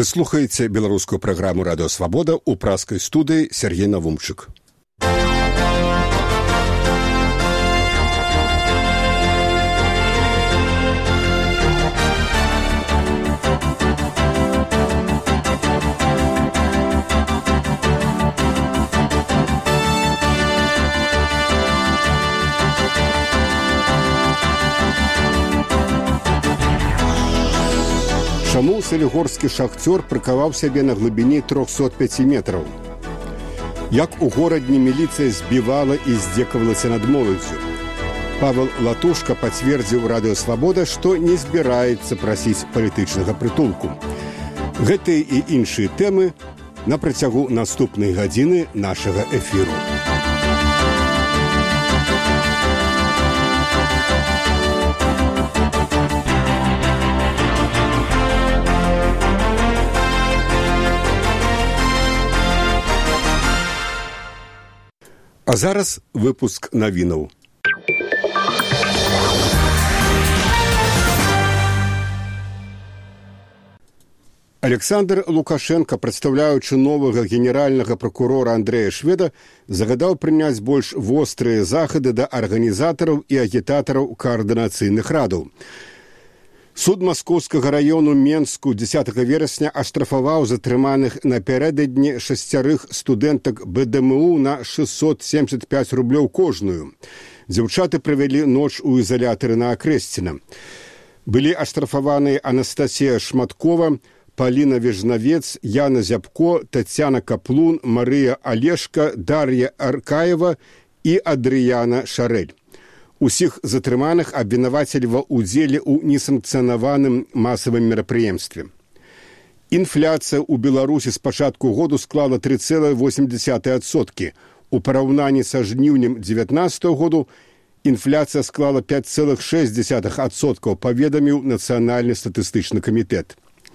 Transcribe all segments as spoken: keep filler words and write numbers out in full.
Вы слухаеце беларускую праграму «Радыё Свабода» ў праскай студыі Сергей Навумчык. Чаму салігорскі шахцёр прыкаваў сябе на глыбіні трохсот пяці метраў? Як у горадні міліцыя збівала і здзекавалася над моладдзю? Павел Латушка пацвердзіў «Радыё Свабода», што не збіраецца прасіць палітычнага прытулку. Гэтыя і іншыя тэмы на працягу наступнай гадзіны нашага эфіру. А зараз выпуск навінаў. Александр Лукашенко, прадстаўляючы новага генеральнага пракурора Андрэя Шведа, загадаў прыняць больш вострыя захады да арганізатараў і агітатараў каардынацыйных радаў. Суд Маскоўскага раёну Менску дзесятага верасня аштрафаваў затрыманых напярэдадні шасцярых студэнтак Бэ Дэ Эм У на шэсцьсот семдзесят пяць рублёў кожную. Дзяўчаты правялі ноч у ізалятары на Акрэсціна. Былі аштрафаваныя Анастасія Шматкова, Паліна Вежнавец, Яна Зябко, Тацяна Каплун, Марыя Алешка, Дар'я Аркаева і Адрыяна Шарэль. Усіх затрыманых абвінавацілі ва ўдзеле ў несанкцыянаваным масавым мерапрыемстве. Інфляцыя ў Беларусі з пачатку году склала тры цэлых восем дзесятых адсотка. У параўнанні са жніўнем дзевятнаццатага году інфляцыя склала пяць цэлых шэсць дзесятых адсотка, паведаміў Нацыянальны статыстычны камітэт.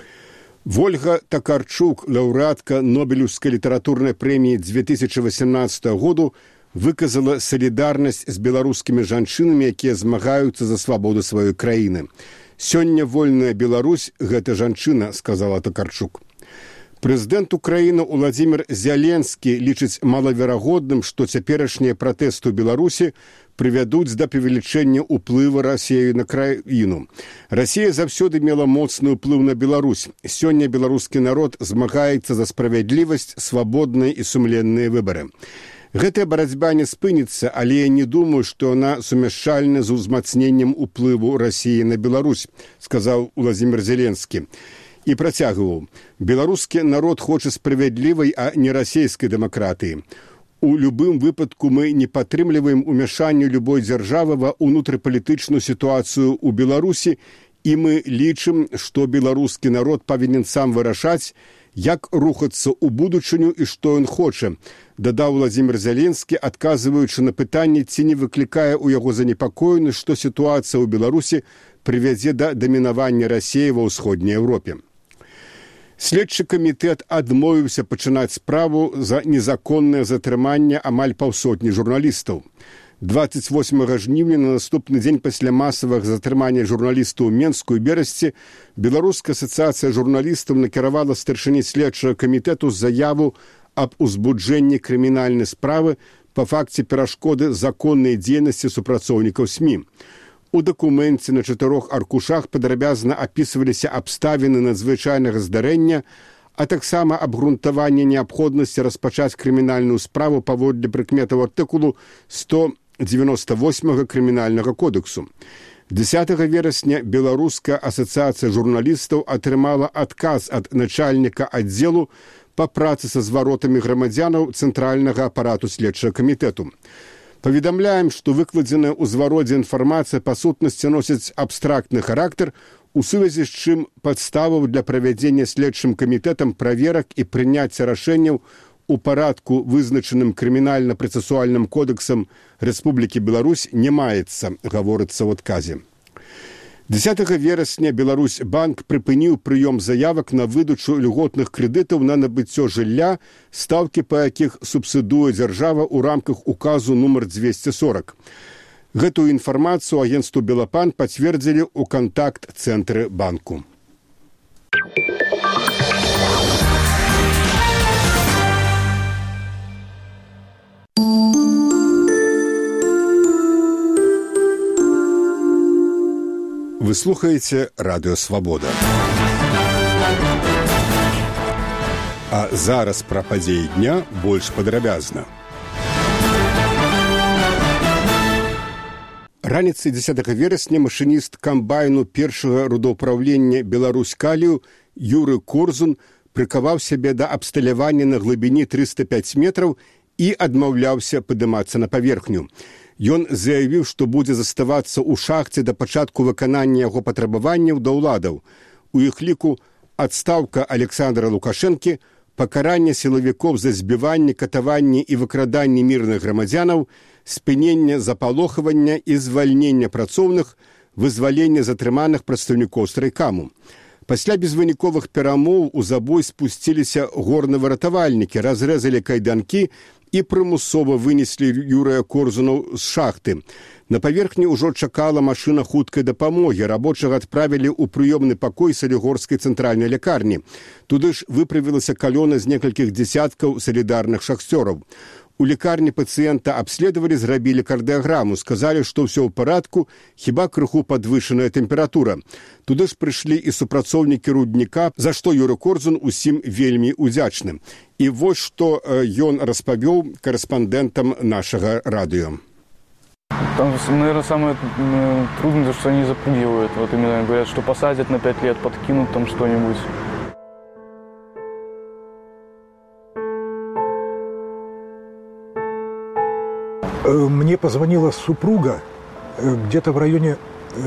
Вольга Такарчук, лаўрэатка Нобелеўскай літаратурнай прэміі две тысячы васямнаццатага году, выказала салідарнасць з беларускімі жанчынамі, якія змагаюцца за свабоду сваёй краіны. «Сёння вольная Беларусь – гэта жанчына», – сказала Такарчук. Прэзідэнт Украіны Уладзімір Зяленскі лічыць малаверагодным, што цяперашнія пратэсты ў Беларусі прывядуць да павелічэння ўплыву Расіі на краіну. Расія заўсёды мела моцны ўплыў на Беларусь. Сёння беларускі народ змагаецца за справядлівасць, свабодныя і сумленныя выбары. Гэтая барацьба не спыніцца, але я не думаю, што яна сумяшчальна з узмацненнем уплыву Расіі на Беларусь, сказаў Уладзімір Зеленскі. І працягваў: «Беларускі народ хоча справядлівай, а не расійскай дэмакратыі. У любым выпадку мы не падтрымліваем умяшанне любой дзяржавы ва ўнутрыпалітычную сітуацыю ў Беларусі, і мы лічым, што беларускі народ павінен сам вырашаць, як рухацца ў будучыню і што ён хоча», дадаў Уладзімір Зеленскі, адказваючы на пытанне, ці не выклікае ў яго занепакоенасць, што сітуацыя ў Беларусі прывядзе да дамінавання Расіі ва ўсходняй Еўропе. Следчы камітэт адмовіўся пачынаць справу за незаконнае затрыманне амаль паўсотні журналістаў. дваццаць восьмага жніўня, на наступны дзень пасля масавага затрымання журналістаў у Менску і Берасці, Беларуская асацыяцыя журналістаў накіравала старшыні следчага камітэту заяву аб узбуджэнні крымінальнай справы па факце перашкоды законнай дзейнасці супрацоўнікаў эс эм і. У дакуменце на чатырох аркушах падрабязна апісваліся абставіны надзвычайнага здарэння, а таксама абгрунтаванне неабходнасці распачаць крымінальную справу паводле прыкметаў артыкулу сто дзевяноста восьмага крымінальнага кодексу. дзесятага верасня Беларуская асацыяцыя журналістаў атрымала адказ ад начальніка аддзелу па працы са зваротамі грамадзянаў цэнтральнага апарату следчага камітэту. Паведамляем, што выкладзеная ў звародзе інфармацыя па сутнасці носіць абстрактны характар, у сувязі з чым падставаў для правядзення следчым камітэтам праверак і прыняцця рашэнняў у парадку, вызначаным крымінальна-працэсуальным кодэксам Рэспублікі Беларусь, не маецца, гаворыцца ў адказе. дзесятага верасня Беларусьбанк прыпыніў прыём заявак на выдачу льготных крэдытаў на набыццё жылля, стаўкі па якіх субсідуе дзяржава ў рамках указу нумар дзвесце сорак. Гэтую інфармацыю агенцтву «Белапан» пацвердзілі ў кантакт-цэнтры банку. Вы слухаеце радыё Свабода. А зараз пра падзеі дня больш падрабязна. Раніцай дзесятага верасня машыніст камбайну першага рудаўпраўлення «Беларусь-Калію» Юры Корзун прыкаваў сябе да абсталявання на глыбіні трыста пяць метраў і адмаўляўся падымацца на паверхню. Ён заявіў, што будзе заставацца ў шахце да пачатку выканання яго патрабаванняў да ўладаў. У іх ліку адстаўка Александра Лукашэнкі, пакаранне сілавікоў за збіванне, катаванне і выкраданне мірных грамадзянаў, спынення запалохавання і звальнення працоўных, вызваленне затрыманых прадстаўнікоў страйкаму. Пасля безвыніковых перамоў у забой спусціліся горнавыратавальнікі, разрэзалі кайданкі і прымусова вынеслі Юрыя Корзуна з шахты. На паверхні ўжо чакала машына хуткай дапамогі. Рабочага адправілі ў прыёмны пакой салігорскай цэнтральнай лякарні. Туды ж выправілася калёна з некалькіх дзесяткаў салідарных шахцёраў. У лекарні пацыента абследавалі, зрабілі кардыяграму, сказалі, што ўсё ў парадку, хіба крыху падвышаная тэмпература. Туды ж прыйшлі і супрацоўнікі рудніка, за што Юры Корзун усім вельмі удзячны. І вось што ён распавёў корэспандэнтам нашага радыё. Там, наверное, самое трудное, что они запугивают. Вот именно говорят, что посадят на пять лет, подкинут там что-нибудь. Мне позвонила супруга где-то в районе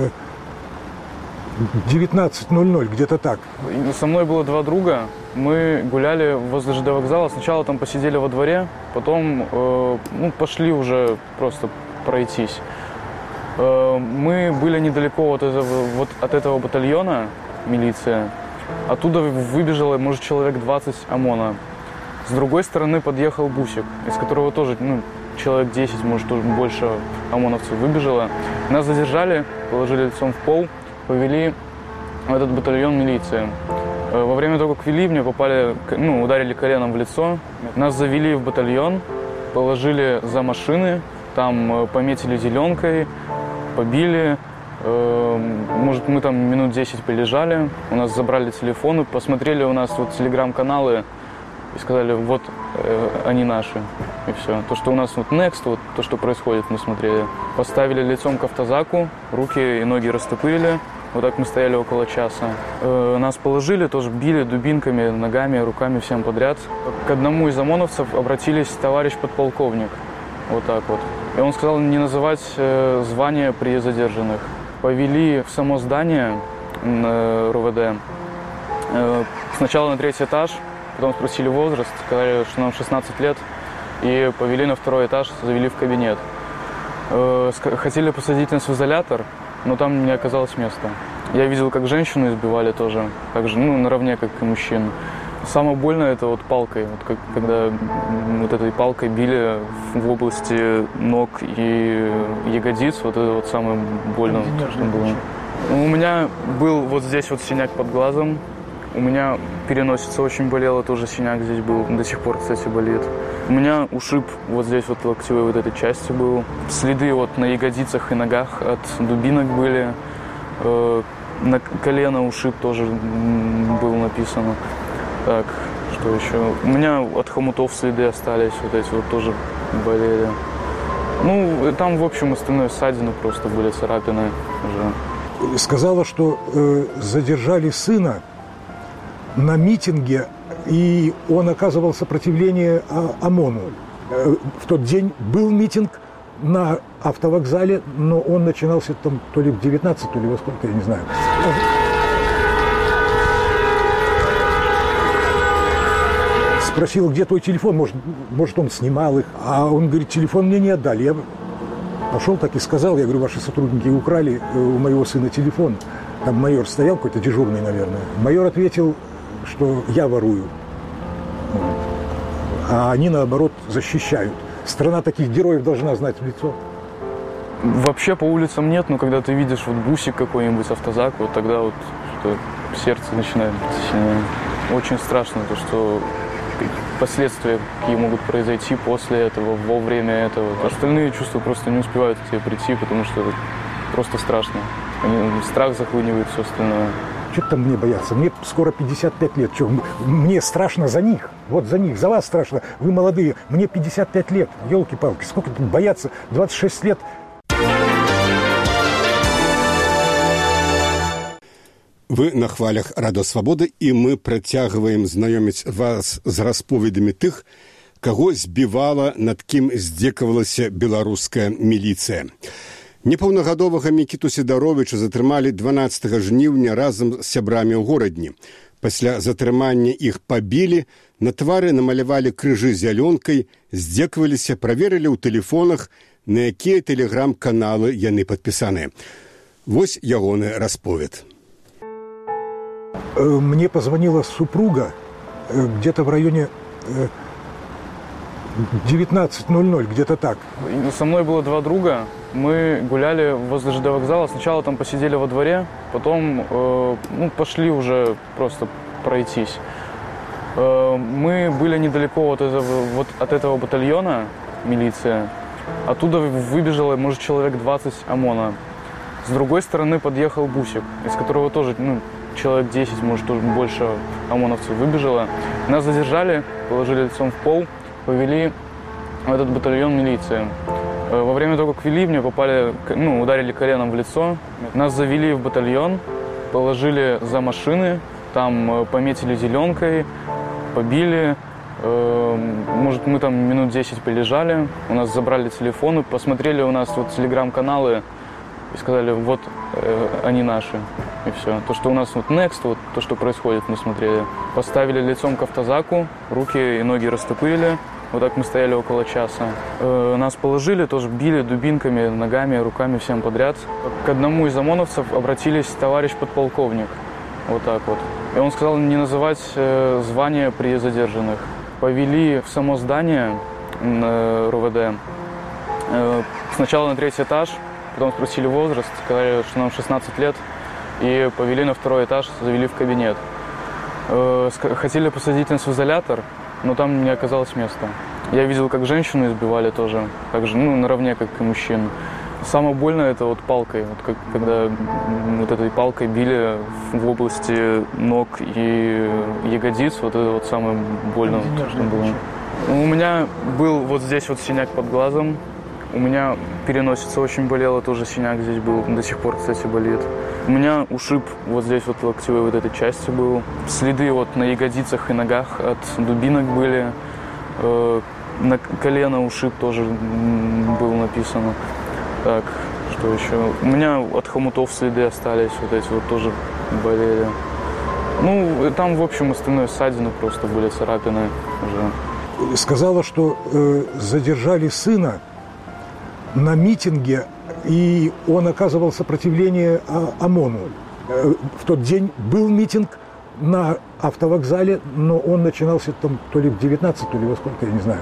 девятнадцать ноль ноль, где-то так. Со мной было два друга. Мы гуляли возле ЖД вокзала. Сначала там посидели во дворе, потом э, ну, пошли уже просто пройтись. Э, мы были недалеко от этого, вот от этого батальона милиция. Оттуда выбежало, может, человек двадцать ОМОНа. С другой стороны подъехал бусик, из которого тоже, ну, человек десять, может, больше ОМОНовцев выбежало. Нас задержали, положили лицом в пол, повели в этот батальон милиции. Во время того, как вели, мне попали, ну, ударили коленом в лицо. Нас завели в батальон, положили за машины, там пометили зеленкой, побили. Может, мы там минут десять полежали, у нас забрали телефоны, посмотрели у нас вот телеграм-каналы и сказали, вот э, они наши. И все. То, что у нас вот Next, вот то, что происходит, мы смотрели. Поставили лицом к автозаку, руки и ноги растопырили. Вот так мы стояли около часа. Э, нас положили, тоже били дубинками, ногами, руками, всем подряд. К одному из ОМОНовцев обратились товарищ подполковник. Вот так вот. И он сказал не называть э, звания при задержанных. Повели в само здание э, РУВД. Э, сначала на третий этаж. Потом спросили возраст, сказали, что нам шестнадцать лет, и повели на второй этаж, завели в кабинет. Хотели посадить нас в изолятор, но там не оказалось места. Я видел, как женщину избивали тоже, так же, ну, наравне, как и мужчин. Самое больное это вот палкой, вот как, когда вот этой палкой били в области ног и ягодиц, вот это вот самое больное, что было. У меня был вот здесь вот синяк под глазом. У меня переносица очень болела, тоже синяк здесь был, до сих пор, кстати, болит. У меня ушиб вот здесь вот локтевой вот этой части был. Следы вот на ягодицах и ногах от дубинок были. Э, на колено ушиб тоже было написано. Так, что еще? У меня от хомутов следы остались, вот эти вот тоже болели. Ну, там, в общем, остальное ссадины просто были, царапины уже. Сказала, что э, задержали сына на митинге, и он оказывал сопротивление ОМОНу. В тот день был митинг на автовокзале, но он начинался там то ли в девятнадцать, то ли во сколько, я не знаю. Спросил, где твой телефон, может, может он снимал их, а он говорит, телефон мне не отдали. Я пошел так и сказал, я говорю, ваши сотрудники украли у моего сына телефон. Там майор стоял, какой-то дежурный, наверное. Майор ответил, что я ворую, а они, наоборот, защищают. Страна таких героев должна знать в лицо. Вообще по улицам нет, но когда ты видишь вот бусик какой-нибудь, автозак, вот тогда вот что сердце начинает сильнее. Очень страшно то, что последствия, какие могут произойти после этого, во время этого. Остальные чувства просто не успевают к тебе прийти, потому что это просто страшно. Они, страх захлынивает все остальное. Что там мне бояться? Мне скоро пятьдесят пять лет. Что, мне страшно за них. Вот за них, за вас страшно. Вы молодые. Мне пятьдесят пять лет. Елки-палки, сколько тут бояться? двадцать шесть лет. Вы на хвалях Радио Свободы, і мы працягваем знаёміць вас з расповедамі тых, каго збівала, над кім здзекавалася беларуская міліцыя. Непаўнагадовага Мікіту Сідаровіча затрымалі дванаццатага жніўня разам з сябрамі ў горадні. Пасля затрымання іх пабілі, на твары намалявалі крыжы зялёнкай, здзекаваліся, праверылі ў тэлефонах, на якія тэлеграм-каналы яны падпісаныя. Вось ягоны расповед. Мне позвонила супруга где-то в районе девятнадцать ноль ноль, где-то так. Со мной было два друга. Мы гуляли возле ЖД вокзала. Сначала там посидели во дворе, потом э, ну, пошли уже просто пройтись. Э, мы были недалеко от этого, вот от этого батальона милиции. Оттуда выбежало, может, человек двадцать ОМОНа. С другой стороны подъехал бусик, из которого тоже ну, человек десять, может, тоже больше ОМОНовцев выбежало. Нас задержали, положили лицом в пол, повели в этот батальон милиции. Во время того, как вели, мне попали, ну, ударили коленом в лицо. Нас завели в батальон, положили за машины, там пометили зеленкой, побили. Может, мы там минут десять полежали, у нас забрали телефоны, посмотрели у нас вот телеграм-каналы и сказали, вот э, они наши. И все. То, что у нас вот Next, вот то, что происходит, мы смотрели. Поставили лицом к автозаку, руки и ноги растопырили. Вот так мы стояли около часа. Э, нас положили, тоже били дубинками, ногами, руками, всем подряд. К одному из ОМОНовцев обратились товарищ подполковник. Вот так вот. И он сказал не называть э, звания при задержанных. Повели в само здание э, РОВД. Э, сначала на третий этаж, потом спросили возраст, сказали, что нам шестнадцать лет. И повели на второй этаж, завели в кабинет. Э, хотели посадить нас в изолятор, но там не оказалось места. Я видел, как женщину избивали тоже, так же, ну, наравне, как и мужчин. Самое больное это вот палкой, вот как, когда вот этой палкой били в области ног и ягодиц, вот это вот самое больное, вот, что было. У меня был вот здесь вот синяк под глазом, у меня переносица очень болела, тоже синяк здесь был, до сих пор, кстати, болит. У меня ушиб вот здесь вот локтевой вот этой части был. Следы вот на ягодицах и ногах от дубинок были. Э, на колено ушиб тоже было написано. Так, что еще? У меня от хомутов следы остались, вот эти вот тоже болели. Ну, там, в общем, остальное ссадины просто были, царапины уже. Сказала, что э, задержали сына на митинге, и он оказывал сопротивление ОМОНу. В тот день был митинг на автовокзале, но он начинался там то ли в девятнадцать, то ли во сколько, я не знаю.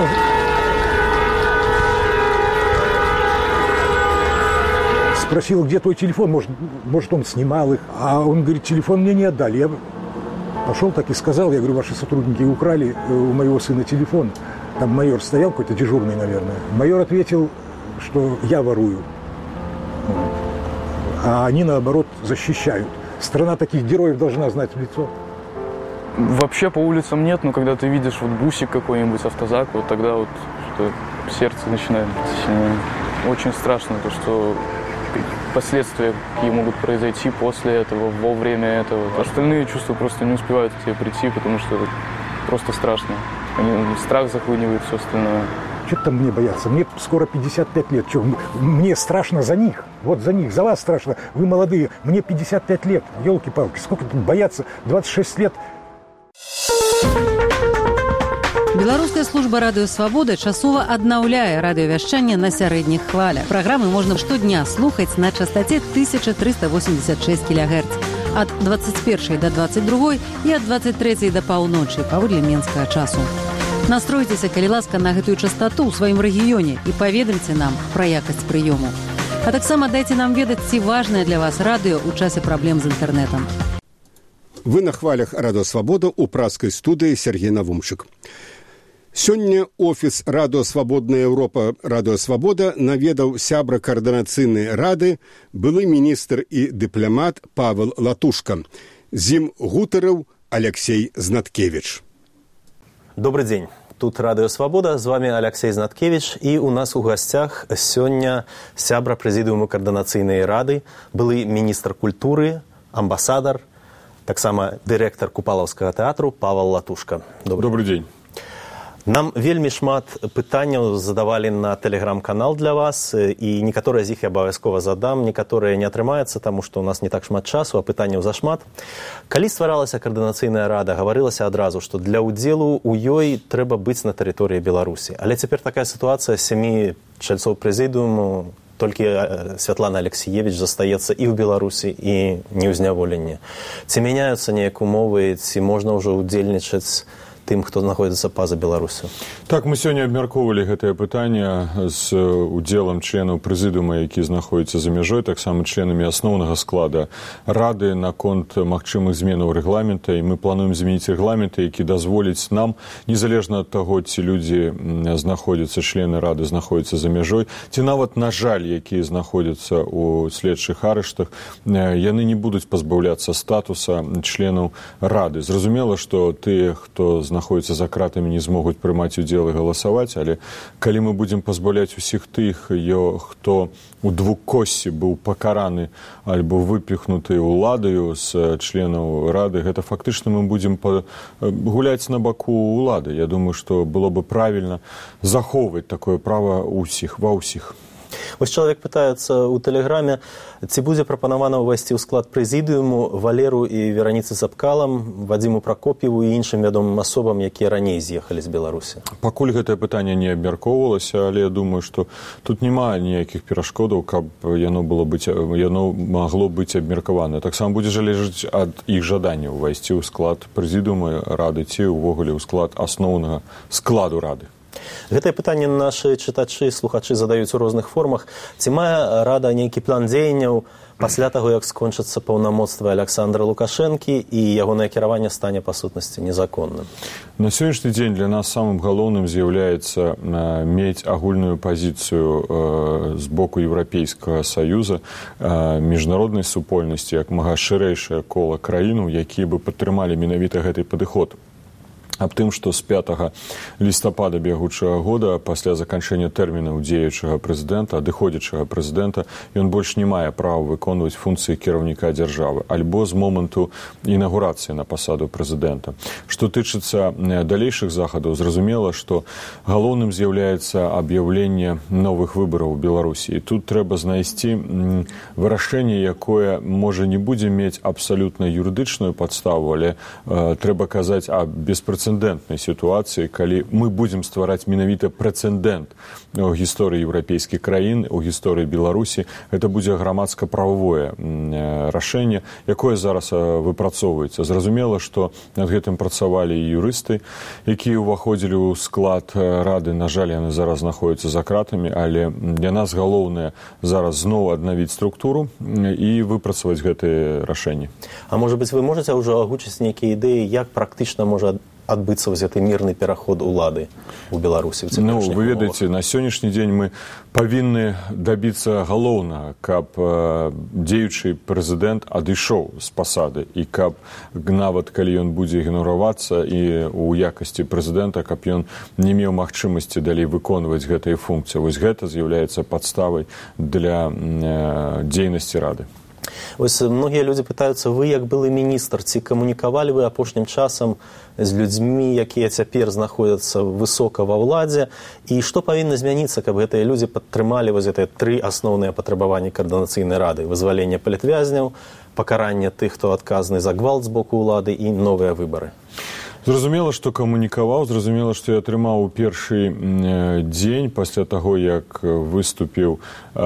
Спросил, где твой телефон, может, может, он снимал их. А он говорит, телефон мне не отдали. Я пошел так и сказал, я говорю, ваши сотрудники украли у моего сына телефон. Там майор стоял, какой-то дежурный, наверное. Майор ответил, что я ворую. А они, наоборот, защищают. Страна таких героев должна знать в лицо. Вообще по улицам нет, но когда ты видишь вот бусик какой-нибудь, автозак, вот тогда вот что сердце начинает сильнее. Очень страшно то, что последствия, какие могут произойти после этого, во время этого. Остальные чувства просто не успевают к тебе прийти, потому что это просто страшно. Они, страх захлынивает все остальное. Что там мне бояться? Мне скоро пятьдесят пять лет. Что, мне страшно за них. Вот за них, за вас страшно. Вы молодые. Мне пятьдесят пять лет. Елки-палки, сколько тут бояться? двадцать шесть лет. Беларуская служба радыё Свабода часова аднаўляе радыёвяшчанне на сярэдніх хвалях. Праграмы можна штодня слухаць на частоце тысяча триста восемьдесят шесть килогерц ад двадцать першай до двадцать другой і ад двадцать трэцяй да паўночы паводле менскага часу. Настройцеся, калі ласка, на гэтую частоту ў сваім рэгіёне і паведамце нам пра якасць прыёму. А таксама дайце нам ведаць, ці важнае для вас радыё ў часе праблем з інтэрнэтам. Вы на хвалях Радио Свобода у пражской студии Сергей Навумчик. Сёння офіс Радио Свободная Европа Радио Свобода наведаў сябра координацыйнай рады былы міністр і дыпламат Павел Латушка. З ім гутарыў Алексей Знаткевич. Добрый день. Тут Радио Свобода, з вами Алексей Знаткевич, і у нас у гостях сёння сябра прэзідыуму координацыйнай рады, былы міністр культуры, амбасадар, таксама дырэктар Купалаўскага тэатру Павел Латушка. Добрый, Добрый день. Нам вельмі шмат пытанняў задавалі на тэлеграм-канал для вас, і некаторыя з іх я абавязкова задам, некаторыя не атрымаецца, таму што у нас не так шмат часу, а пытанняў зашмат. Калі стваралася координацыйная рада, гаварылася адразу, што для ўдзелу ў ёй трэба быць на тэрыторыі Беларусі. Але цяпер такая сітуацыя, сямі чальцоў прэзідыуму, толькі Святлана Алексіевіч застаецца і ў Беларусі, і не ў зняволенні. Ці мяняюцца неяк умовы, ці можна ўжо ўдзельнічаць тым, хто знаходзіцца па-за Беларусю? Так, мы сёння абмяркоўвалі гэтае пытанне з удзелам членаў прэзідыума, які знаходзяцца за мяжой, таксама членамі асноўнага склада рады наконт магчымых зменаў рэгламента, і мы плануем змяніць рэгламенты, які дазволіць нам, незалежна ад таго, ці людзі знаходзяцца, члены рады знаходзяцца за мяжой, ці нават, на жаль, якія знаходзяцца ў следчых арыштах, яны не будуць пазбаўляцца статуса членаў рады. Зразумела, што тыя, хто знаходзяцца за кратамі, не змогуць прымаць удзел і галасаваць, але калі мы будзем пазбаўляць усіх тых, хто у двукоссі быў пакараны альбо выпіхнуты ўладаю з членаў рады, гэта фактычна мы будзем гуляць на баку ўлады. Я думаю, што было бы правільна захоўваць такое права ўсіх, ва ўсіх. Вось чалавек пытаецца ў тэлеграме, ці будзе прапанавана ўвайсці ў склад прэзідыуму Валеру і Вераніцы Цапкалам, Вадзіму Пракоп'еву і іншым вядомым асобам, якія раней з'ехалі з Беларусі? Пакуль гэтае пытанне не абмяркоўвалася, але я думаю, што тут няма ніякіх перашкодаў, каб яно было быць, яно магло быць абмеркавана. Таксама будзе залежаць ад іх жаданняў увайсці ў склад прэзідыума рады ці ўвогуле ў склад асноўнага складу рады. Гэтае пытанне нашы чытачы, слухачы задаюць у розных формах. Ці мае рада нейкі план дзеянняў пасля таго, як скончацца паўнамоцтвы Александра Лукашэнкі і ягонае кіраванне стане па сутнасці незаконным? На сённяшні дзень для нас самым галоўным з'яўляецца мець агульную пазіцыю з боку Еўрапейскага саюза, міжнароднай супольнасці, як мага шырэйшае кола краінаў, якія бы падтрымалі менавіта гэты падыход. Аб тым, што з пятага лістапада бягучага года, пасля заканчэння тэрмінаў дзеючага прэзідэнта, адыходзячага прэзідэнта, ён больш не мае права выконваць функцыі кіраўніка дзяржавы, альбо з моманту інаўгурацыі на пасаду прэзідэнта. Што тычыцца далейшых захадаў, зразумела, што галоўным з'яўляецца аб'яўленне новых выбараў у Беларусі. І тут трэба знайсці вырашэнне, якое, можа, не будзе мець абсалютна юрыдычную падставу, але э, трэба казаць аб беспрэцэдэнтнай прэцэдэнтнай сітуацыі, калі мы будзем ствараць менавіта прэцэдэнт у гісторыі еўрапейскіх краін, у гісторыі Беларусі. Гэта будзе грамадска-прававое рашэнне, якое зараз выпрацоўваецца. Зразумела, што над гэтым працавалі і юрысты, якія ўваходзілі ў склад рады. На жаль, яны зараз знаходзяцца за кратамі, але для нас галоўнае зараз зноў аднавіць структуру і выпрацаваць гэтые рашэнні. А можа быць, вы можаце ўжо агучыць нейкія ідэі, як практычна можа адбыцца вось гэты мірны пераход улады ў Беларусі? Ну, вы ведаеце, на сённяшні дзень мы павінны дабіцца галоўнага, каб э, дзеючы прэзідэнт адышоў з пасады, і каб нават калі ён будзе ігнаравацца і ў якасці прэзідэнта, каб ён не меў магчымасці далей выконваць гэтыя функцыі. Вось гэта з'яўляецца падставай для э, дзейнасці рады. Вось многія людзі пытаюцца, вы як былы міністр, ці камунікавалі вы апошнім часам з людзьмі, якія цяпер знаходзяцца высока ва ўладзе, і што павінна змяніцца, каб гэтыя людзі падтрымалі вось гэтыя тры асноўныя патрабаванні координацыйнай рады: вызваленне палітвязняў, пакаранне тых, хто адказны за гвалт з боку ўлады, і новыя выбары? Зразумела, што камунікаваў, зразумела, што я атрымаў у першы дзень пасля таго, як выступіў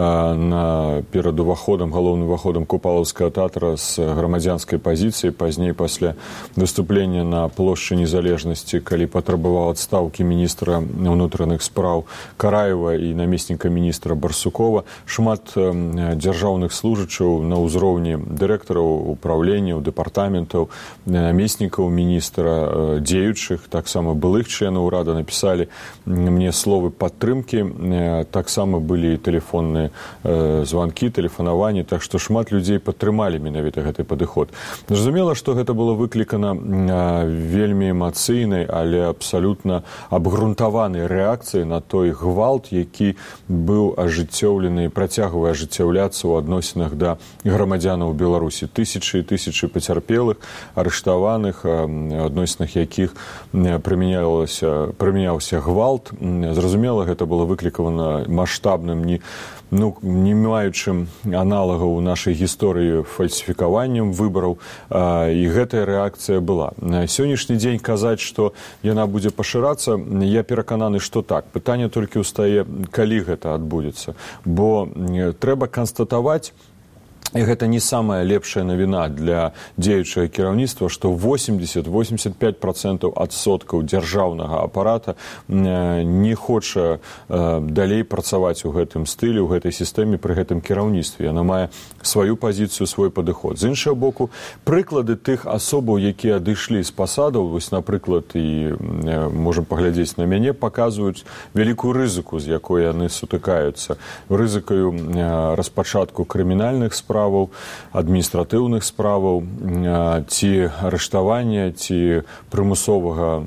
на перад уваходам, галоўным уваходам Купалаўскага тэатра з грамадзянскай пазіцыі, пазней пасля выступлення на плошчы Незалежнасці, калі патрабаваў адстаўкі міністра ўнутраных спраў Караева і намесніка міністра Барсукова. Шмат дзяржаўных служачаў на ўзроўні дырэктараў управленняў, дэпартаментаў, намеснікаў міністра, дзеючых, таксама былых членаў урада напісалі мне словы падтрымкі, таксама былі тэлефонныя званкі, тэлефанаванні, так што шмат людзей падтрымалі менавіта гэты падыход. Зразумела, што гэта было выклікана вельмі эмацыйнай, але абсалютна абгрунтаванай рэакцыяй на той гвалт, які быў ажыццёўлены і працягвае ажыццяўляцца ў адносінах да грамадзянаў Беларусі. Тысячы і тысячы пацярпелых, арыштаваных, адносінах якіх прымяняўся, прымяняўся гвалт. Зразумела, гэта было выклікавана маштабным, не, ну, не маючым аналагаў у нашай гісторыі фальсіфікаваннем выбараў, і гэтая рэакцыя была. На сённяшні дзень казаць, што яна будзе пашырацца, я перакананы, што так. Пытанне толькі ўстае, калі гэта адбудзецца. Бо трэба канстатаваць, і гэта не самая лепшая навіна для дзеючага кіраўніцтва, што восемьдесят - восемьдесят пять процентов адсоткаў дзяржаўнага апарата не хоча далей працаваць у гэтым стылі, у гэтай сістэме пры гэтым кіраўніцтве. Яна мае сваю пазіцыю, свой падыход. З іншага боку, прыклады тых асобаў, якія адышлі з пасадаў, вось, напрыклад, і можам паглядзець на мяне, паказваюць вялікую рызыку, з якой яны сутыкаюцца. Рызыкаю распачатку крымінальных справ, адміністратыўных справаў, ці арыштавання, ці прымусовага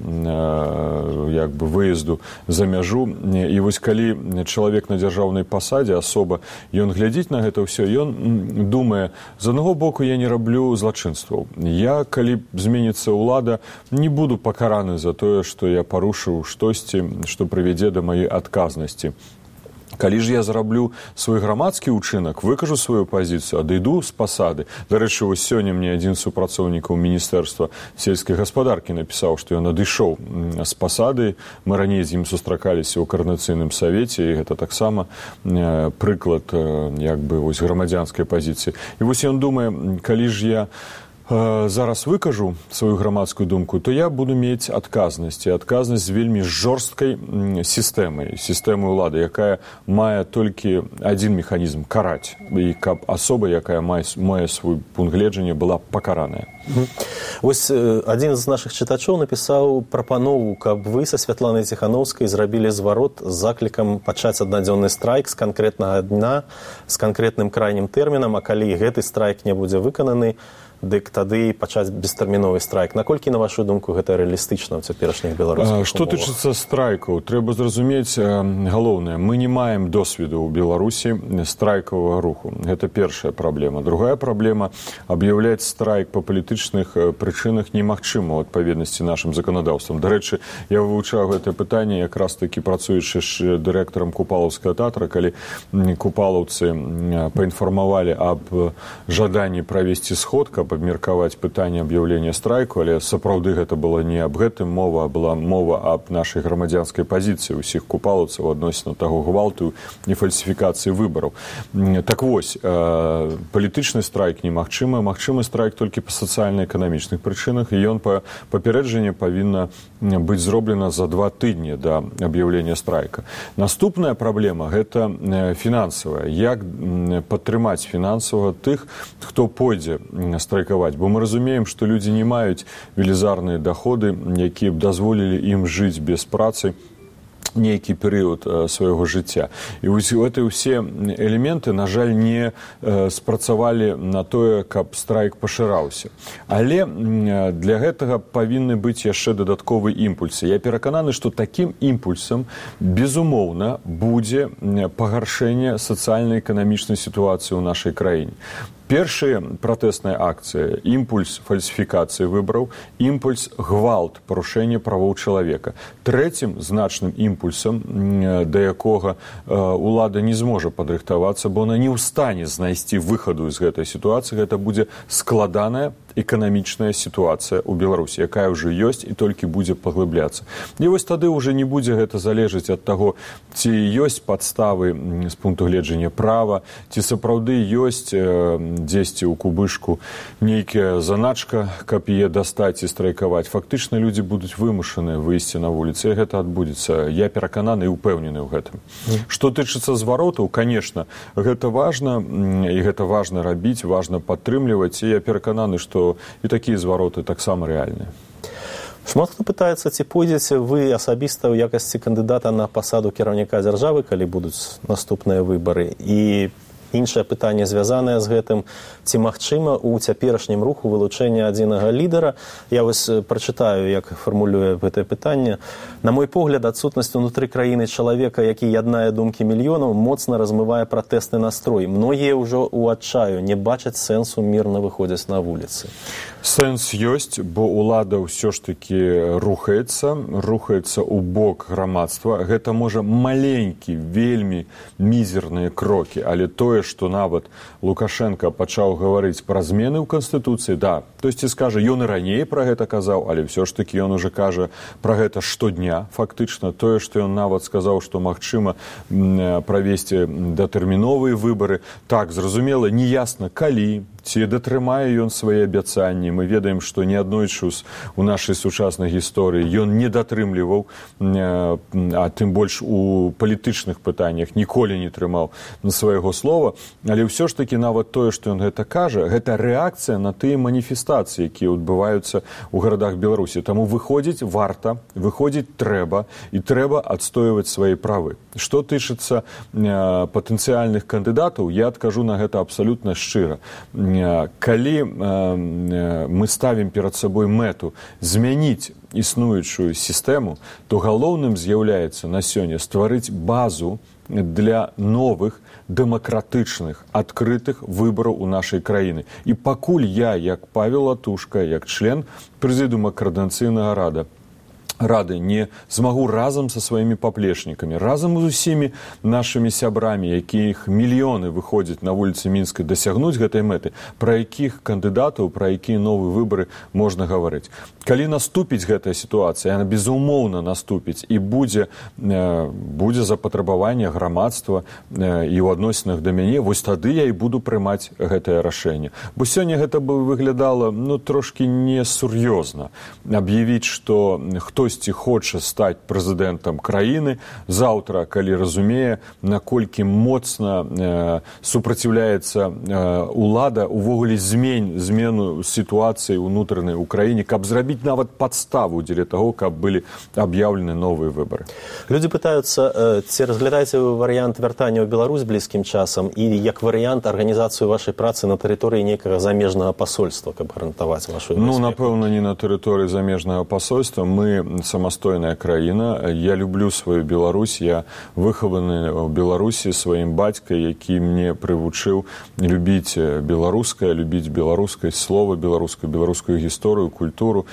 як бы выезду за мяжу. І вось калі чалавек на дзяржаўнай пасадзе, асоба, ён глядзіць на гэта ўсё, ён думае, з аднаго боку, я не раблю злачынстваў. Я, калі зменіцца ўлада, не буду пакараны за тое, што я парушыў штосьці, што прывядзе да маёй адказнасці. Калі ж я зраблю свой грамадскі ўчынак, выкажу сваю пазіцыю, адыду з пасады. Дарэчы, вось сёння мне адзін з супрацоўнікаў Міністэрства сельскай гаспадаркі напісаў, што ён адышоў з пасады. Мы раней з ім сустракаліся ў каардынацыйным савеце, і гэта таксама прыклад як бы вось грамадзянскай пазіцыі. І вось ён думае, калі ж я зараз выкажу сваю грамадскую думку, то я буду мець адказнасць, і адказнасць з вельмі жорсткай сістэмай, сістэмай улады, якая мае толькі адзін механізм – караць, і каб асоба, якая мае, мае свой пункт гледжання, была пакараная. Вось адзін з нашых чытачоў напісаў прапанову, каб вы са Святланай Ціхановскай зрабілі зварот з заклікам пачаць аднадзённы страйк з канкрэтнага дня, з канкрэтным крайнім тэрмінам, а калі гэты страйк не будзе выкананы, дык тады пачаць бестэрміновы страйк. Наколькі, на вашу думку, гэта рэалістычна ў цяперашніх беларускіх умовах? Што тычыцца страйкаў, трэба зразумець галоўнае. Мы не маем досведу ў Беларусі страйкавага руху. Гэта першая праблема. Другая праблема – аб'яўляць страйк па палітычных прычынах немагчыма ў адпаведнасці нашым заканадаўствам. Дарэчы, я вывучаў гэтае пытанне якраз такі працуючы ж дырэктарам Купалаўскага тэатра, калі купалаўцы паінфармавалі аб жаданні правесці сход, каб абмеркаваць пытанне аб'яўлення страйку, але сапраўды гэта было не аб гэтым мова, а была мова аб нашай грамадзянскай пазіцыі ўсіх купалаўцаў адносна таго гвалту і фальсіфікацыі выбараў. Так вось, палітычны страйк немагчымы, магчымы страйк толькі па сацыяльна-эканамічных прычынах, і ён па папярэджанні павінна быць зроблена за два тыдні да аб'яўлення страйка. Наступная праблема – гэта фінансавая. Як падтрымаць фінансава тых, хто пойдзе страйкаваць? Бо мы разумеем, што людзі не маюць велізарныя даходы, якія б дазволілі ім жыць без працы нейкі перыяд свайго жыцця. І вось гэтыя ўсе элементы, на жаль, не спрацавалі на тое, каб страйк пашыраўся. Але для гэтага павінны быць яшчэ дадатковы імпульсы. Я перакананы, што такім імпульсам, безумоўна, будзе пагаршэнне сацыяльна-эканамічнай сітуацыі ў нашай краіне. Першая пратэсная акцыя – імпульс фальсіфікацыі выбараў, імпульс гвалт, парушэнне правоў чалавека. Трэцім значным імпульсам, да якога ўлада не зможа падрыхтавацца, бо она не ў стане знайсці выхаду з гэтай сітуацыі, гэта будзе складаная эканамічная сітуацыя ў Беларусі, якая ўжо ёсць і толькі будзе паглыбляцца. І вось тады ўжо не будзе гэта залежыць ад таго, ці ёсць падставы з пункту гледжання права, ці сапраўды ёсць э, дзесьці ў кубышку нейкая заначка, каб яе дастаць і страйкаваць. Фактычна людзі будуць вымушаныя выйсці на вуліцы, і гэта адбудзецца. Я перакананы і ўпэўнены ў гэтым. Mm. Што тычыцца зваротаў, конечно, гэта важна, і гэта важна рабіць, важна падтрымліваць, і я перакананы, што і такія звароты таксама рэальныя. Шмат хто пытаецца, ці пойдзеце вы асабіста ў якасці кандыдата на пасаду кіраўніка дзяржавы, калі будуць наступныя выбары. І іншае пытанне, звязанае з гэтым, ці магчыма ў цяперашнім руху вылучэння адзінага лідара. Я вось прачытаю, як фармулюе гэтае пытанне. На мой погляд, адсутнасць унутры краіны чалавека, які яднае думкі мільёнаў, моцна размывае пратэсны настрой. Многія ўжо ў адчаю не бачаць сэнсу мірна выходзіць на вуліцы. Сэнс ёсць, бо ўлада ўсё ж такі рухаецца, рухаецца ў бок грамадства. Гэта можа маленькі, вельмі мізерныя крокі, але тое, што нават Лукашенко пачаў гаварыць пра змены ў Канстытуцыі, да, хтосьці скажа, ён і раней пра гэта казаў, але ўсё ж такі ён уже кажа пра гэта штодня, фактычна. Тое, што ён нават сказаў, што магчыма правесці датэрміновыя выбары, так, зразумела, неясна калі, ці датрымае ён свае абяцанні. Мы ведаем, што не аднойчы у нашай сучаснай гісторыі ён не датрымліваў, а тым больш у палітычных пытаннях ніколі не трымаў свайго слова. Але ўсё ж такі нават тое, што ён гэта кажа, гэта рэакцыя на тыя маніфестацыі, якія адбываюцца ў гарадах Беларусі. Таму выходзіць варта, выходзіць трэба, і трэба адстойваць свае правы. Што тычыцца патэнцыяльных кандыдатаў, я адкажу на гэта абсалютна шчыра. Калі мы ставім перад сабой мэту змяніць існуючую сістэму, то галоўным з'яўляецца на сёння стварыць базу для новых, дэмакратычных, адкрытых выбараў у нашай краіны. І пакуль я, як Павел Латушка, як член прэзідыума Коордынацыйнага рада, рады не змагу разам са сваімі паплечнікамі, разам з усімі нашымі сябрамі, якіх мільёны выходзяць на вуліцы Мінскай, дасягнуць гэтай мэты, пра якіх кандыдатаў, пра якія новыя выбары можна гаварыць. Калі наступіць гэтая сітуацыя, яна безумоўна наступіць, і будзе, будзе запатрабаванне грамадства і ў адносінах да мяне, вось тады я і буду прымаць гэтае рашэнне. Бо сёння гэта бы выглядала ну, трошкі несур'ёзна. Аб'явіць, што хтосьці хоча стаць прэзідэнтам краіны, заўтра, калі разумее, наколькі моцна э, супраціўляецца э, улада, увогуле змень, змену сітуацыі ўнутранай у краіне, каб зрабіць нават падставу дзеля таго, каб былі аб'яўлены новыя выбары. Людзі пытаюцца, ці разглядаеце вы варыянт вяртання ў Беларусь блізкім часам і як варыянт арганізацыю вашай працы на тэрыторыі нейкага замежнага пасольства, каб гарантаваць вашу бяспеку? Ну, напэўна, не на тэрыторыі замежнага пасольства. Мы самастойная краіна. Я люблю сваю Беларусь. Я выхаваны ў Беларусі сваім бацькай, які мне прывучыў любіць беларускае, любіць беларускае слова, беларускую, беларускую гісторыю, культуру.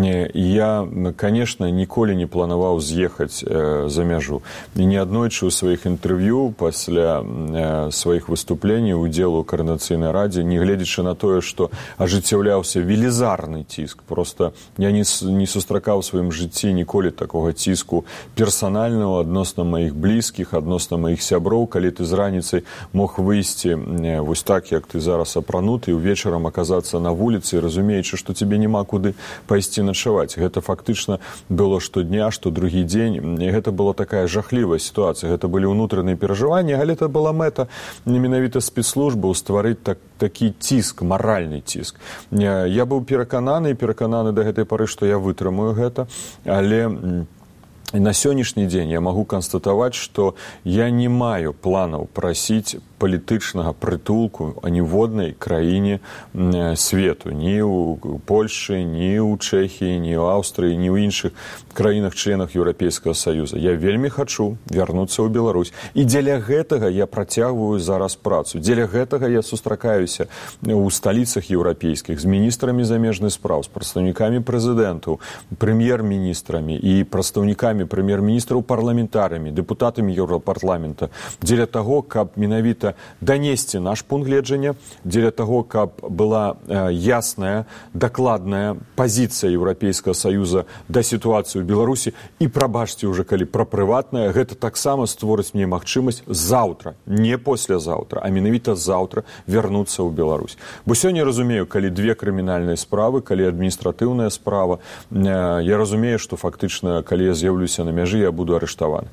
Я, конечно, ніколі не планаваў з'ехаць э, за мяжу. І не аднойчы ў сваіх інтэрв'ю пасля э, сваіх выступленняў удзелу ў Коордынацыйнай радзе, не гледзячы на тое, што ажыццяўляўся велізарны ціск. Просто я не, не сустракаў у сваім жыцці ніколі такога ціску персанальнага адносна маіх блізкіх, адносна маіх сяброў, калі ты з раніцай мог выйсці э, вось так, як ты зараз апрануты, і ўвечарам аказацца на вуліцы, разумеючы, што тебе няма куды пайсці начаваць. Гэта фактычна было штодня, што другі дзень. І гэта была такая жахлівая сітуацыя. Гэта былі ўнутраныя перажыванні, але гэта была мэта менавіта спецслужбаў стварыць так, такі ціск, маральны ціск. Я быў перакананы, перакананы да гэтай пары, што я вытрымаю гэта, але на сённяшні дзень я магу канстатаваць, што я не маю планаў прасіць палітычнага прытулку аніводнай краіне свету. Ні ў Польшчы, ні ў Чэхіі, ні ў Аўстрыі, ні ў іншых краінах-членах Еўрапейскага Саюза. Я вельмі хачу вярнуцца ў Беларусь. І дзеля гэтага я працягваю зараз працу. Дзеля гэтага я сустракаюся ў сталіцах еўрапейскіх з міністрамі замежных спраў, з прадстаўнікамі прэзідэнтаў, прэм'ер-міністрамі і прадстаўнікамі прэм'ер-міністраў, парламентарамі, дэпутатамі Еўрапарламента. Дзеля таго, каб менавіта гэта данесці наш пункт гледжання, дзеля таго, каб была ясная, дакладная пазіцыя Еўрапейскага Саюза да сітуацыі ў Беларусі. І прабачце ўжо, калі пра прыватнае, гэта таксама створыць мне магчымасць заўтра, не паслязаўтра, а менавіта заўтра вярнуцца ў Беларусь. Бо сёння разумею, калі две крымінальныя справы, калі адміністратыўная справа, я разумею, што фактычна, калі я з'яўлюся на мяжы, я буду арыштаваны.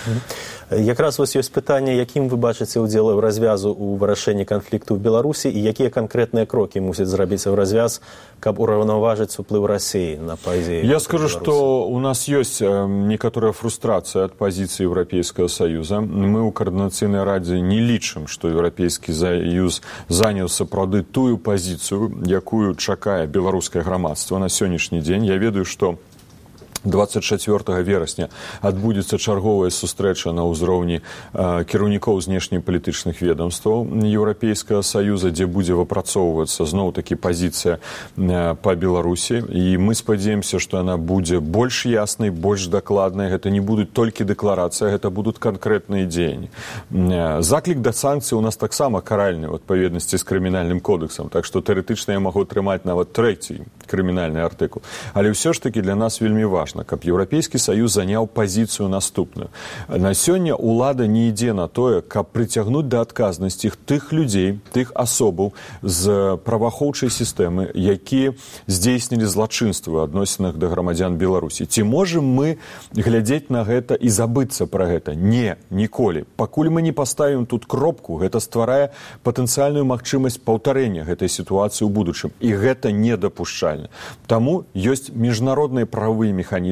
Якраз вось ёсць пытанне, якім вы бачыце ўдзел развязу ў вырашэнні канфлікту ў Беларусі і якія канкрэтныя крокі мусіць зрабіць развяз, каб ураўнаважыць уплыў Расіі на пазіцыю. Я скажу, што у нас ёсць некаторая фрустрацыя ад пазіцыі Еўрапейскага Саюза. Мы ў Каардынацыйнай радзе не лічым, што Еўрапейскі Саюз заняў сапраўды тую пазіцыю, якую чакае беларускае грамадства на сённяшні дзень. Я ведаю, што двадцать чацвёртага верасня адбудзецца чарговая сустрэча на ўзроўні э, кіраўнікоў знешнепалітычных ведомстваў Еўрапейскага Саюза, дзе будзе выпрацоўвацца зноў-такі пазіцыя э, па Беларусі. І мы спадзяемся, што яна будзе больш яснай, больш дакладнай. Гэта не будуць толькі дэкларацыя, гэта будуць канкрэтныя дзеянні. Э, заклік да санкцый у нас таксама каральны ў адпаведнасці з крымінальным кодексам, так што тэарэтычна я магу атрымаць нават трэці крымінальны артыкул. Але ўсё ж такі для нас вельмі важна, каб Еўрапейскі Саюз заняў пазіцыю наступную. На сёння ўлада не ідзе на тое, каб прыцягнуць да адказнасці тых людзей, тых асобаў з праваахоўчай сістэмы, якія здзейснілі злачынствы ў адносінах да грамадзян Беларусі. Ці можам мы глядзець на гэта і забыцца пра гэта? Не, ніколі. Пакуль мы не паставім тут кропку, гэта стварае патэнцыяльную магчымасць паўтарэння гэтай сітуацыі ў будучым. І гэта недапушчальна. Таму ёсць міжнародныя правовыя механізмы,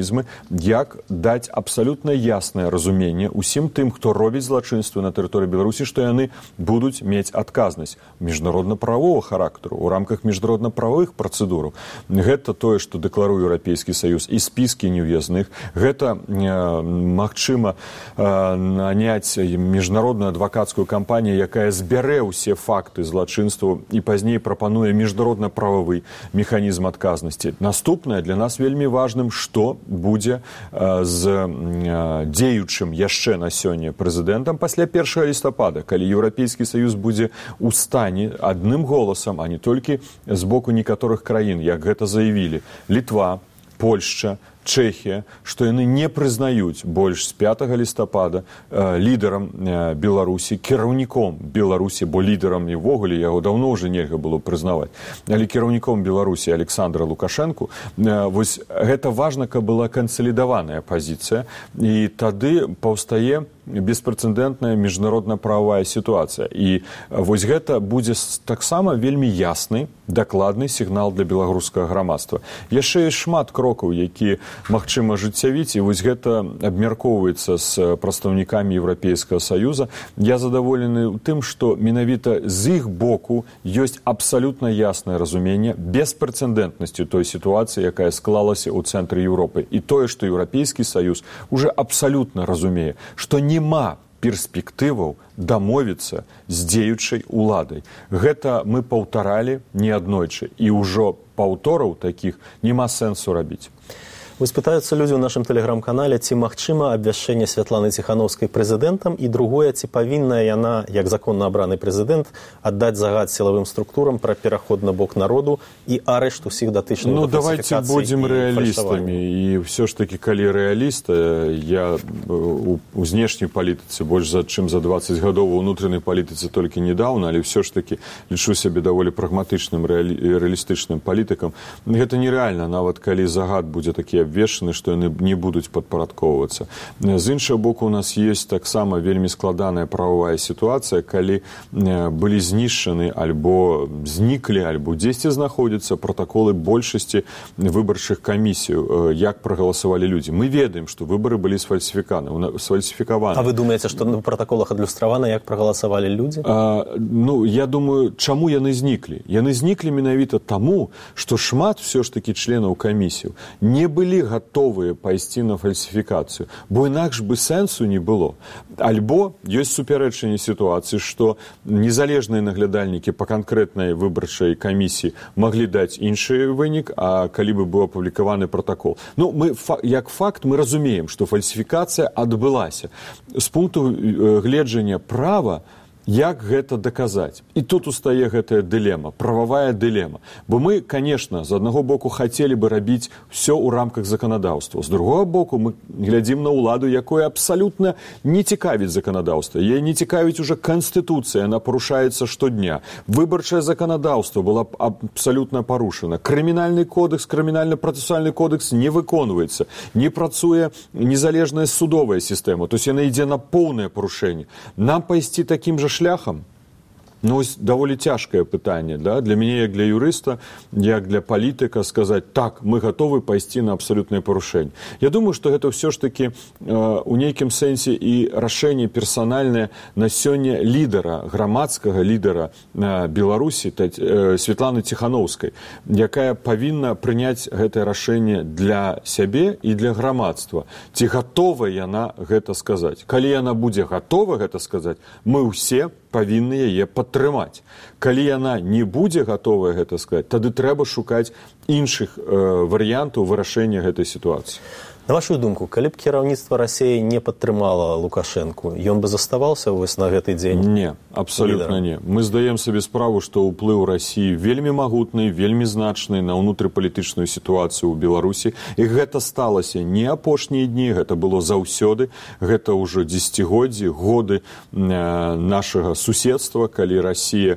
як даць абсалютна яснае разуменне ўсім тым, хто робіць злачынствы на тэрыторыі Беларусі, што яны будуць мець адказнасць міжнародна-правовага характару ў рамках міжнародна-правовых працэдураў. Гэта тое, што дэкларуе Еўрапейскі Саюз, і спіскі неўязных. Гэта, э, магчыма, э, наняць міжнародную адвакацкую кампанію, якая збярэ ўсе факты злачынстваў і пазней прапануе міжнародна-правовы механізм адказнасці. Наступнае для нас вельмі важным, што будзе э, з э, дзеючым яшчэ на сёння прэзідэнтам пасля першага лістапада, калі Еўрапейскі Саюз будзе ў стане адным голасам, а не толькі з боку некаторых краін, як гэта заявілі Літва, Польшча, Чэхія, што яны не прызнаюць больш з пятага лістапада э, лідарам э, Беларусі, кіраўніком Беларусі, бо лідарам і ввогуле яго даўно ўжо нельга было прызнаваць. Але кіраўніком Беларусі Александра Лукашэнку, э, вось гэта важна, каб была кансалідаваная пазіцыя, і тады паўстае беспрэцэдэнтная міжнародна-прававая сітуацыя. І вось гэта будзе таксама вельмі ясны, дакладны сігнал для беларускага грамадства. Яшчэ ёсць шмат крокаў, якія магчыма ажыццявіць, і вось гэта абмяркоўваецца з прадстаўнікамі Еўрапейскага Саюза. Я задаволены тым, што менавіта з іх боку ёсць абсалютна яснае разуменне беспрэцэдэнтнасці той сітуацыі, якая склалася ў цэнтры Еўропы. І тое, што Еўрапейскі Саюз уже абсалютна разумее, што няма перспектываў дамовіцца з дзеючай уладай. Гэта мы паўтаралі неаднойчы, і ўжо паўтораў такіх няма сэнсу рабіць. Вось пытаюцца людзі ў нашым тэлеграм-канале, ці магчыма абвяшчэнне Святланы Ціханаўскай прэзідэнтам, і другое, ці павінная яна, як законна абраны прэзідэнт, аддаць загад сілавым структурам пра пераход на бок народу і арышт усіх датычных ну, да фальсіфікацый. Ну, давайте будзем рэалістамі. І ўсё ж такі, калі рэаліст, я у, у знешняй палітыцы больш за чым за дваццаць гадоў, у ўнутранай палітыцы толькі недаўна, але ўсё ж такі лічу сябе даволі прагматычным, рэалі, рэалістычным палітыкам. Гэта нерэальна, нават калі загад будзе такі абвешчаны, што яны не будуць падпарадкоўвацца. З іншага боку, у нас ёсць таксама вельмі складаная прававая сітуацыя, калі былі знішчаны альбо зніклі, альбо дзесьці знаходзяцца пратаколы большасці выбарчых камісій, як прагаласавалі людзі. Мы ведаем, што выбары былі сфальсіфікаваны. А вы думаеце, што на пратаколах адлюстравана, як прагаласавалі людзі? А, ну, я думаю, чаму яны зніклі? Яны зніклі менавіта таму, што шмат все ж такі членаў камісіяў не былі гатовыя пайсці на фальсіфікацыю, бо інакш бы сэнсу не было. Альбо ёсць супярэчанне сітуацыі, што незалежныя наглядальнікі па канкрэтнай выбарчай камісіі маглі даць іншы вынік, а калі бы быў апублікаваны пратакол. Ну, мы, як факт, мы разумеем, што фальсіфікацыя адбылася. З пункту гледжання права Як гэта даказаць? І тут устае гэтая дылема, прававая дылема. Бо мы, конечно, з аднаго боку хацелі бы рабіць все ў рамках заканадаўства. З другого боку мы глядзім на ўладу, якое абсалютна не цікавіць заканадаўства. Яе не цікавіць уже Канстытуцыя, яна парушаецца штодня. Выбарчае заканадаўства было абсалютна парушана. Крымінальны кодекс, крымінальна-працэсуальны кодекс не выконваецца. Не працуе незалежная судовая сістэма. То есть яна ідзе на поўнае парушэнне. Нам пайсці такім жа шляхам? Ну, даволі цяжкае пытанне, да? Для мяне, як для юрыста, як для палітыка, сказаць, так, мы гатовы пайсці на абсалютнае парушэнне. Я думаю, што гэта ўсё ж такі э, у нейкім сэнсе і рашэнне персанальнае на сёння лідара, грамадскага лідара э, Беларусі, э, Светланы Ціханаўскай, якая павінна прыняць гэтае рашэнне для сябе і для грамадства. Ці гатова яна гэта сказаць? Калі яна будзе гатова гэта сказаць, мы ўсе павінны яе падтрымаць. Калі яна не будзе гатовая гэта сказаць, тады трэба шукаць іншых э, варыянтаў вырашэння гэтай сітуацыі. На вашу думку, калі б кіраўніцтва Расіі не падтрымала Лукашэнку, ён бы заставаўся вось на гэты дзень? Не, абсалютна не. Мы здаем сабе справу, што ўплыў Расіі вельмі магутны, вельмі значны на ўнутрыпалітычную сітуацыю ў Беларусі. І гэта сталася не апошнія дні, гэта было заўсёды. Гэта ўжо дзесяцігоддзі, годы э, нашага суседства, калі Расія э,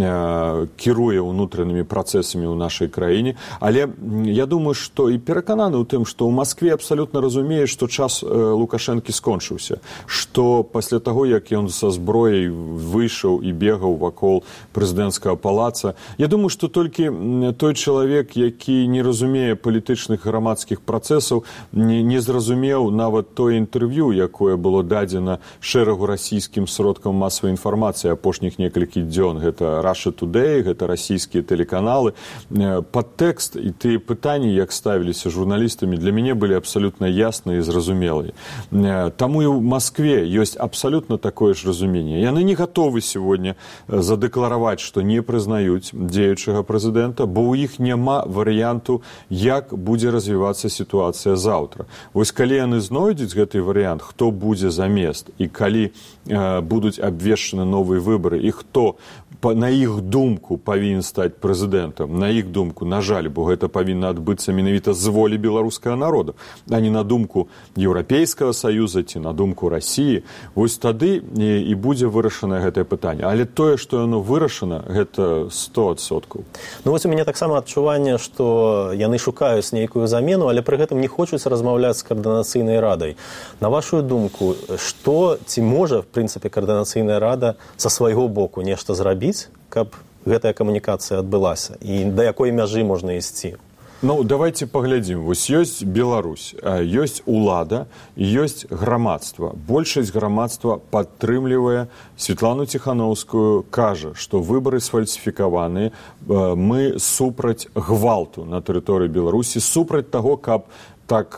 кіруе ўнутранымі працэсамі ў нашай краіне. Але я думаю, што і перакананы ў тым, што ў Маскве абсалютна разумее, што час э, Лукашэнкі скончыўся, што пасля таго, як ён са зброяй выйшаў і бегаў вакол прэзідэнцкага палаца, я думаю, што толькі той чалавек, які не разумее палітычных грамадскіх працэсаў, не, не зразумеў нават тое інтэрв'ю, якое было дадзена шэрагу расійскім сродкам масавай інфармацыі апошніх некалькі дзён. Гэта Russia Today, гэта расійскія тэлеканалы. Падтэкст і тыя пытанні, як ставіліся журналістамі, для мяне былі абсалютна ясныя і зразумелыя. Таму і ў Маскве ёсць абсалютна такое ж разуменне. Яны не гатовы сегодня задэклараваць, што не прызнаюць дзеючага прэзідэнта, бо ў іх няма варыянту, як будзе развівацца сітуацыя заўтра. Вось калі яны знойдуць гэты варыянт, хто будзе замест, і калі э, будуць абвешчаны новыя выбары, і хто на іх думку павінен стаць прэзідэнтам, на іх думку, на жаль, бо гэта павінна адбыцца менавіта з волі беларускага народа, а не на думку Еўрапейскага саюза ці на думку Расіі, вось тады і, і будзе вырашанае гэтае пытанне. Але тое, што яно вырашана, гэта сто адсоткаў. Ну вось у мяне таксама адчуванне, што яны шукаюць нейкую замену, але пры гэтым не хочуць размаўляць з каардынацыйнай радай. На вашу думку, што ці можа, в прынцыпе, каардынацыйная рада са свайго боку нешта зрабіць, каб гэтая камунікацыя адбылася? І да якой мяжы можна ісці? Ну, давайте паглядзім. Вось ёсць Беларусь, ёсць улада, ёсць грамадства. Большасць грамадства падтрымлівае Светлану Ціханаўскую, кажа, што выбары сфальсіфікаваныя, мы супраць гвалту на тэрыторыі Беларусі, супраць таго, каб так,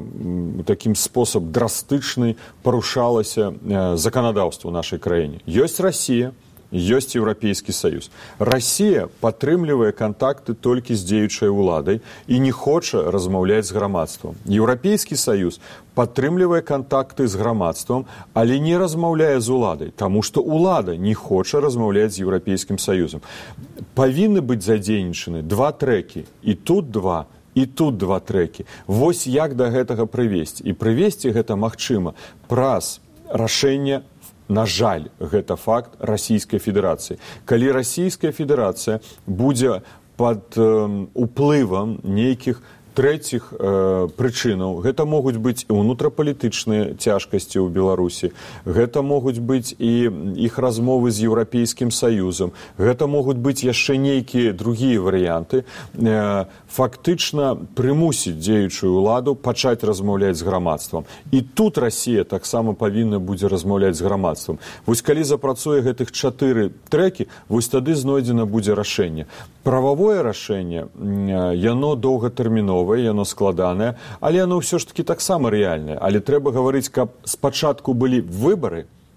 такім спосаб драстычны парушалася заканадаўства ў нашай краіне. Ёсць Расія, ёсць Еўрапейскі саюз. Расія падтрымлівае кантакты толькі з дзеючай уладай і не хоча размаўляць з грамадствам. Еўрапейскі саюз падтрымлівае кантакты з грамадствам, але не размаўляе з уладай, таму што улада не хоча размаўляць з Еўрапейскім саюзам. Павінны быць задзейнічаны два трэкі, і тут два, і тут два трэкі. Вось як да гэтага прывесці. І прывесці гэта магчыма праз рашэнне, на жаль, гэта факт Расійскай Федэрацыі. Калі Расійская Федэрацыя будзе пад э, уплывам нейкіх трэціх э, прычынаў, гэта могуць быць і ўнутрапалітычныя цяжкасці ў Беларусі, гэта могуць быць і іх размовы з Еўрапейскім саюзам, гэта могуць быць яшчэ нейкія другія варыянты, э, фактычна прымусіць дзеючую ўладу пачаць размаўляць з грамадствам. І тут Расія таксама павінна будзе размаўляць з грамадствам. Вось калі запрацуе гэтых чатыры трэкі, вось тады знойдзена будзе рашэнне. Прававое рашэнне, яно доўгатэрміновае, яно складанае, але яно ўсё ж такі таксама рэальнае. Але трэба гаварыць, каб спачатку былі выбары,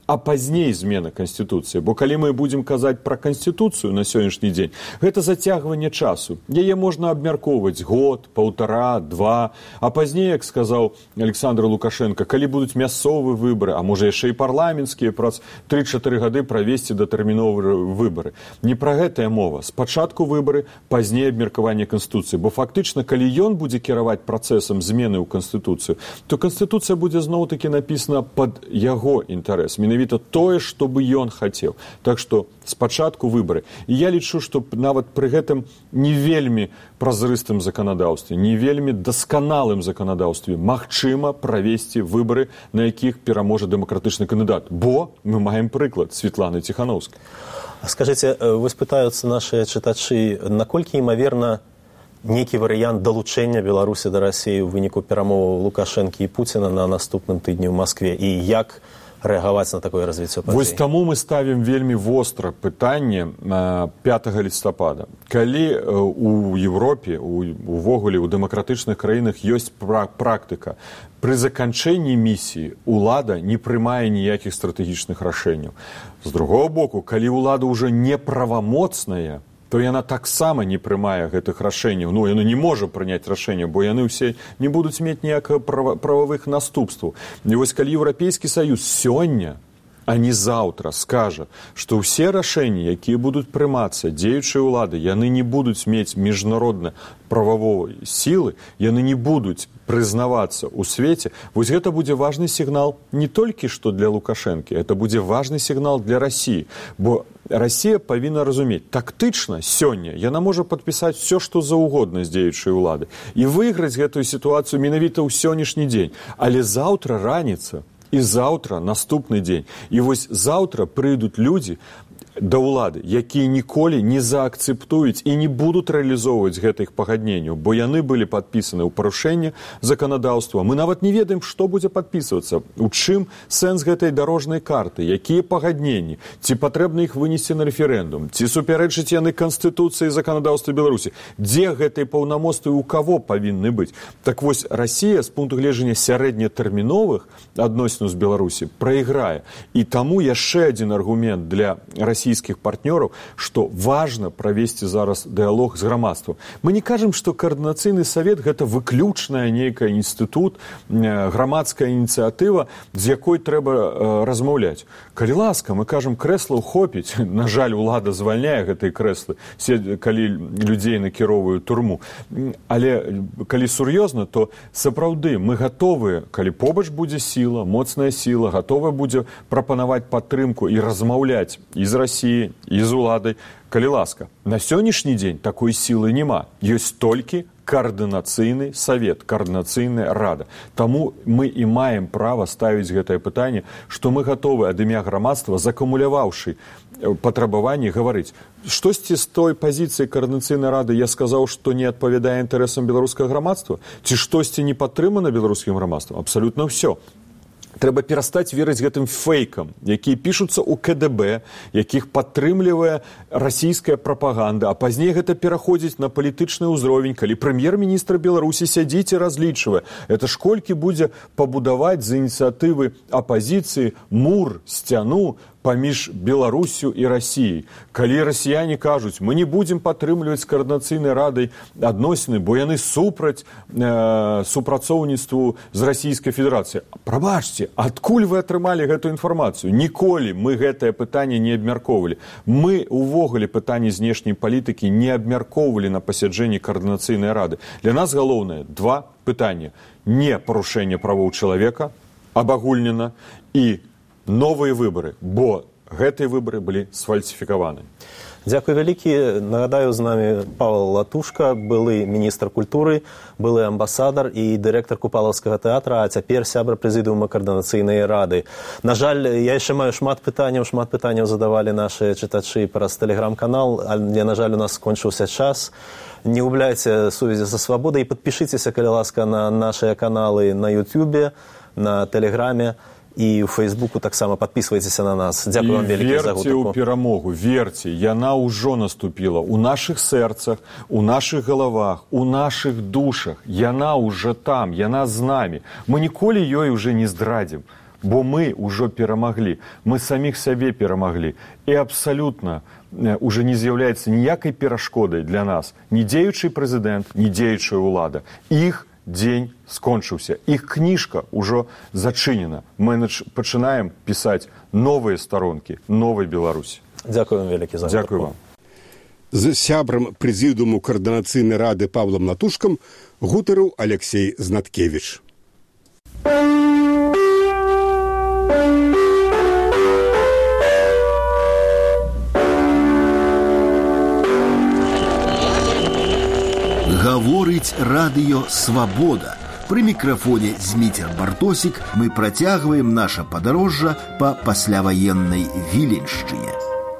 а пазней змена Канстытуцыі. Бо калі мы будзем казаць пра Канстытуцыю на сённяшні дзень, гэта зацягванне часу. Яе можна абмяркоўваць год, паўтара, два, а пазней, як сказаў Александр Лукашенко, калі будуць мясцовыя выбары, а можа яшчэ і парламенцкія, праз тры-чатыры гады правесці датэрміновыя выбары. Не пра гэтая мова. Спачатку выбары, пазней абмеркаванне Канстытуцыі. Бо фактычна, калі ён будзе кіраваць працэсам змены ў Канстытуцыю, то Канстытуцыя будзе зноў-такі напісана пад яго інтарэс. Менавіта тое, што бы ён хацеў. Так што спачатку выбары. І я лічу, што нават пры гэтым не вельмі празрыстым заканадаўстве, не вельмі дасканалым заканадаўстве магчыма правесці выбары, на якіх пераможа дэмакратычны кандыдат. Бо мы маем прыклад Светланы Ціханаўскай. Скажыце, вось пытаюцца нашыя чытачы, наколькі імаверна нейкі варыянт далучэння Беларусі да Расіі ў выніку перамоваў Лукашэнкі і Пуціна на наступным тыдні ў Маскве, і як рэагаваць на такое развіццё падзей? Вось таму мы ставім вельмі востра пытанне пятага лістапада. Калі у Европе, увогуле у дэмакратычных краінах ёсць практыка, пры заканчэнні місіі ўлада не прымае ніякіх стратэгічных рашэнняў. З другого боку, калі ўлада ўжо неправамоцная, то яна таксама не прымае гэтых рашэнняў. Ну, яна не можа прыняць рашэнне, бо яны ўсе не будуць мець ніякага прававых наступстваў. І вось калі Еўрапейскі Саюз сёння, а не заўтра скажа, што ўсе рашэнні, якія будуць прымацца дзеючай улады, яны не будуць мець міжнародна прававой сілы, яны не будуць прызнавацца ў свеце, вось гэта будзе важны сігнал не толькі што для Лукашэнкі, это будзе важны сігнал для Расіі, бо Расія павінна разумець, тактычна сёння яна можа падпісаць все, што заўгодна з дзеючай улады і выйграць гэтую сітуацыю менавіта ў сённяшні дзень, але заўтра раніца і заўтра наступны дзень. І вось заўтра прыйдуць людзі да ўлады, якія ніколі не заакцэптуюць і не будуць рэалізоўваць гэтых пагадненняў, бо яны былі падпісаны ў парушэнне заканадаўства. Мы нават не ведаем, што будзе падпісвацца, у чым сэнс гэтай дарожнай карты, якія пагадненні, ці патрэбна іх вынесці на рэферэндум, ці супярэчаць яны Канстытуцыі і заканадаўства Беларусі, дзе гэтай паўнамоцтвы ў каго павінны быць. Так вось, Расія з пункту гледжання сярэднятэрміновых адносінаў з Беларусі прайграе. І таму яшчэ адзін аргумент для Расіі партнёраў, што важна правесці зараз дыялог з грамадствам. Мы не кажам, што каардынацыйны савет гэта выключная нейкая інстытут, грамадская ініцыятыва, з якой трэба размаўляць. Калі ласка, мы кажам, крэслаў хопіць, на жаль, улада звальняе гэтыя крэслы, калі людзей накіроўваюць турму. Але калі сур'ёзна, то сапраўды мы гатовыя, калі побач будзе сіла, моцная сіла, гатовая будзе прапанаваць падтрымку і размаўляць і з Расіі, і з уладай, калі ласка. На сённяшні дзень такой сілы няма. Ёсць толькі каардынацыйны савет, каардынацыйная рада. Таму мы і маем права ставіць гэтае пытанне, што мы гатовы ад імя грамадства, закамуляваўшы патрабаванні, гаварыць. Штосьці з той пазіцыі каардынацыйнай рады я сказаў, што не адпавядае інтарэсам беларускага грамадства? Ці штосьці не падтрымана беларускім грамадствам? Абсалютна ўсё. Трэба перастаць верыць гэтым фейкам, якія пішуцца ў ка дэ бэ, якіх падтрымлівае расійская прапаганда, а пазней гэта пераходзіць на палітычны ўзровень, калі прэм'ер-міністр Беларусі сядзіць і разлічвае. Это ж колькі будзе пабудаваць з ініцыятывы апазіцыі мур, сцяну паміж Беларусю і Расіяй. Калі расіяне кажуць, мы не будзем падтрымліваць з каардынацыйнай радай адносіны, бо яны супраць э, супрацоўніцтву з Расійскай Федэрацыяй. Прабачце, адкуль вы атрымалі гэту інфармацыю? Ніколі мы гэтае пытанне не абмяркоўвалі. Мы увогуле пытанне знешняй палітыкі не абмяркоўвалі на пасяджэнні каардынацыйнай рады. Для нас галоўнае два пытання. Не парушэнне правоў чалавека, абагульнена, і новыя выбары, бо гэтыя выбары былі сфальсіфікаваны. Дзякуй вялікі. Нагадаю, з намі Павел Латушка, былы міністр культуры, былы амбасадар і дырэктар Купалаўскага тэатра, а цяпер сябра прэзідыума каардынацыйнай рады. На жаль, я яшчэ маю шмат пытанняў, шмат пытанняў задавалі нашы чытачы праз тэлеграм-канал, але, на жаль, у нас скончыўся час. Не губляйце сувязі са свабодай і падпішыцеся, калі ласка, на нашыя каналы на Ютубе, на Тэлеграме, і ў Фейсбуку таксама падпісвайцеся на нас. Дзякую вам вялікі за гутарку. І верце ў перамогу, верце, яна ўжо наступіла ў нашых сэрцах, у нашых галавах, у нашых душах. Яна ўжо там, яна з намі. Мы ніколі ёй уже не здрадзім. бо мы ўжо перамаглі, мы саміх сябе перамаглі. І абсалютна уже не з'яўляецца ніякай перашкодай для нас ні дзеючы прэзідэнт, ні дзеючая ўлада. Іх дзень скончыўся, іх кніжка ўжо зачынена. Мы пачынаем пісаць новыя старонкі новай Беларусі. Дзякуем вялікі за Дзякую вам. З сябрам прэзідыуму каардынацыйнай рады Павлам Натушкам гутарыў Алексей Знаткевіч. Гаворыць радыё «Свабода». Пры мікрафоне Зміцер Бартосік мы працягваем наша падарожжа па пасляваеннай Віленшчыне.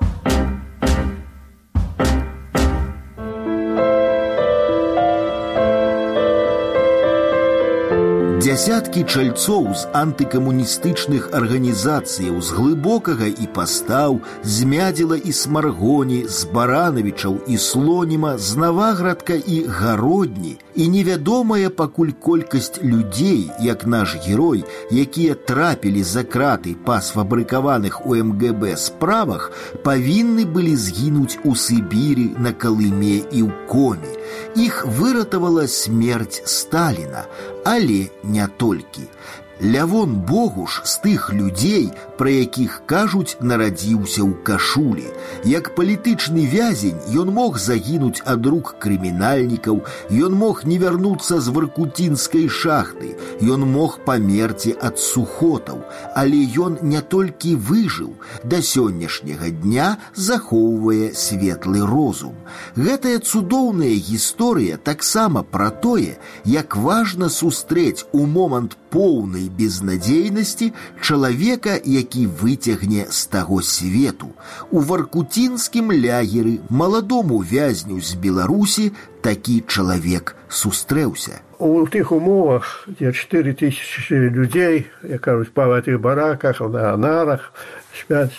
Дзясяткі чальцоў з антыкамуністычных арганізацыяў з глыбокага і пастаў, з Мядзела і Смаргоні, з Баранавічаў і Слоніма, з Наваградка і Гародні, і невядомая пакуль колькасць людзей, як наш герой, якія трапілі за краты па сфабрыкаваных у эм гэ бэ справах, павінны былі згінуць у Сібіры, на Калыме і ў Коме. Іх выратавала смерць Сталіна, але не толькі. Лявон Богуш з тых людзей, пра якіх кажуць, нарадзіўся ў кашулі. Як палітычны вязень ён мог загінуць ад рук крымінальнікаў, ён мог не вярнуцца з варкутінскай шахты, ён мог памерці ад сухотаў, але ён не толькі выжыў, да сённяшняга дня захоўвае светлы розум. Гэтая цудоўная гісторыя таксама пра тое, як важна сустрэць у момант поўнай безнадзейнасці чалавека, які выцягне з таго свету. У варкутінскім лягеры маладому вязню з Беларусі такі чалавек сустрэўся. У тых умовах, дзе чатыры тысячы людзей, як кажуць, па гэтых бараках, на нарах спяць,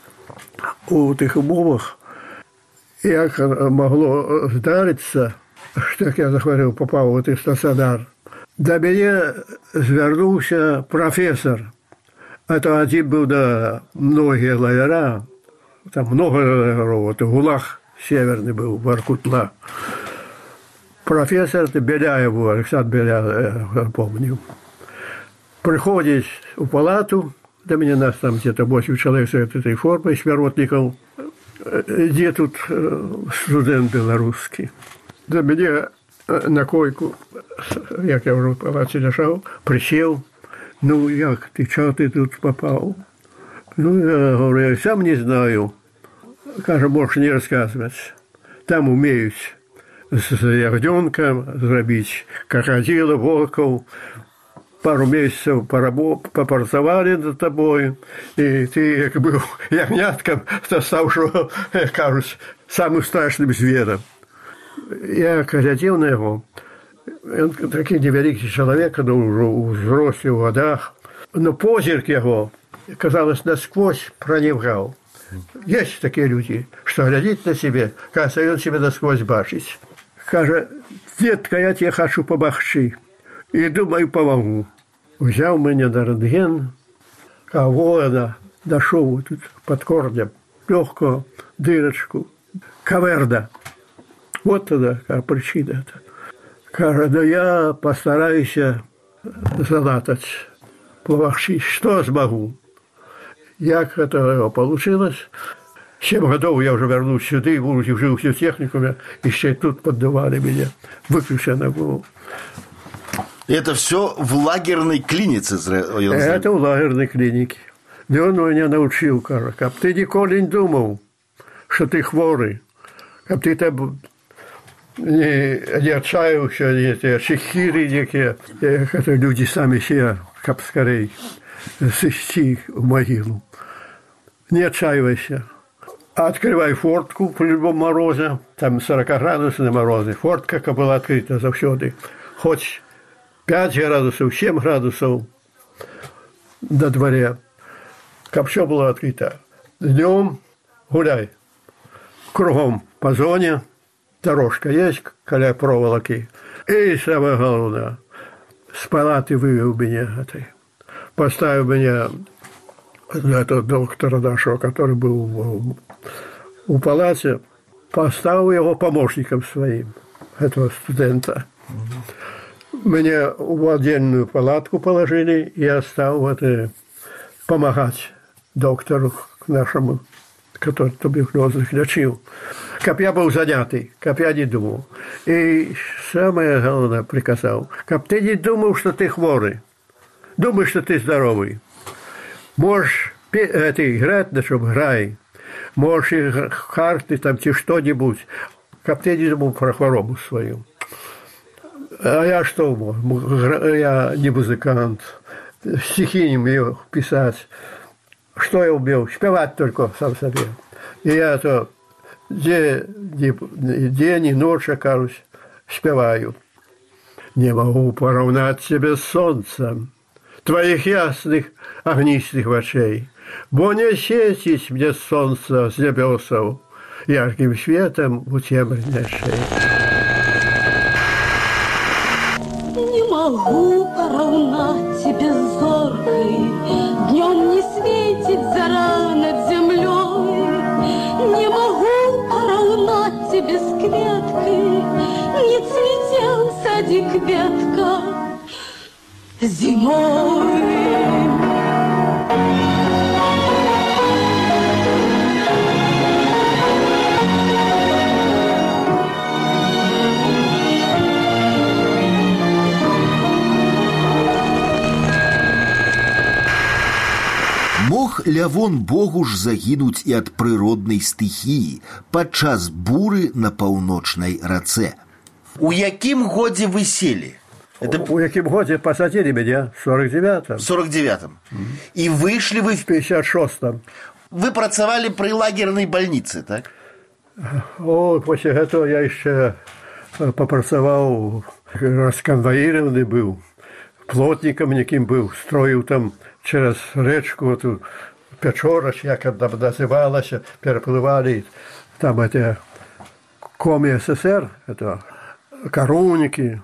у тых умовах, як магло здарыцца, што, як я захварэў, папаў у тых стацыянар, да мяне звярнуўся прафесор. Это адзін быў да многія лагера, там много лагеров, это ГУЛАГ северный был, Воркутла. Профессор Беляев, Александр Беляев, я помню, приходит в палату, до меня нас там где-то восемь человек с этой формой, смиротников, где тут студент белорусский. До меня на койку, як я уже в палате лежал, присел. Ну, як ты, чего ты тут попал? Ну, я говорю, я сам не знаю. Кажу, можешь не рассказывать. Там умеют с ягненком зробить крокодила, волков. Пару месяцев попрацавали над тобой, и ты, як был ягнятком, то стал, что, кажуть, самым страшным звером. Я глядел на его. Он такий невеликий человек, ну, уже у взрослых годах. Но позирк его, казалось, насквозь проникал. Есть такие люди, что глядит на себе, кажется, он себя насквозь бачит. Каже, детка, я тебе хочу помогчи. И думаю, помогу. Взял меня на рентген, а воина дошел тут под корнем, легкую дырочку, каверда. Вот тогда какая причина. Каже, да я постараюсь залатать, помогчи, что смогу. Як это получилось? Семь годов я уже вернусь сюда, и жил в техникуме, еще тут поддавали меня, выключено было. Это все в лагерной клинике? Это в лагерной клинике. Да он меня научил, каже, как ты никогда не думал, что ты хворый, как ты там не, не отчаялся, эти чехири некие, это люди сами себя, как скорее, сыщи в могилу. Не отчаивайся. Открывай фортку при любом морозе, там сорокаградусные морозы. Фортка как была открыта завсёды. Хоть пять градусов, семь градусов на дворе. Как все было открыто. Днем гуляй. Кругом по зоне. Дорожка есть, коля проволоки. И самое главное, с палаты вывел меня этой. поставил меня, этого доктора нашего, который был у палате, поставил его помощником своим, этого студента. Меня в отдельную палатку положили, и я стал вот, помогать доктору нашему, который туберкулезных лечил. Как я был занятый, как я не думал. И самое главное приказал, как ты не думал, что ты хворый, думаешь, что ты здоровый. Можешь это, играть, на чем играй, можешь играть карты там, чи что-нибудь, как ты не думал про хворобу свою. А я что мог? Я не музыкант, стихи не умел писать. Что я умел? Спевать только сам себе. И я то день, день и ночь, кажусь, спеваю. Не могу поравнать себе с солнцем твоих ясных огнистых очей, бо не светить мне солнце с небесов ярким светом у темной шеи. Не могу поравнать тебе с зоркой, днем не светит зара над землей. Не могу поравнать тебе с кветкой, не цветел садик ветка зимой. Мог Лявон Богуш загінуць і ад прыроднай стыхіі падчас буры на паўночнай рацэ. У якім годзе вы селі? Это... У якім годзе посадили меня? В сорок девятом. В сорок девятом. Mm-hmm. И вышли вы в пятьдесят шестом. Вы працавали при лагерной больнице, так? О, после этого я еще попрацаваў, расконвоированный был, плотником неким был, строил там через речку, эту Печорач, як она называлась, переплывали там это Коми СССР, это коровники.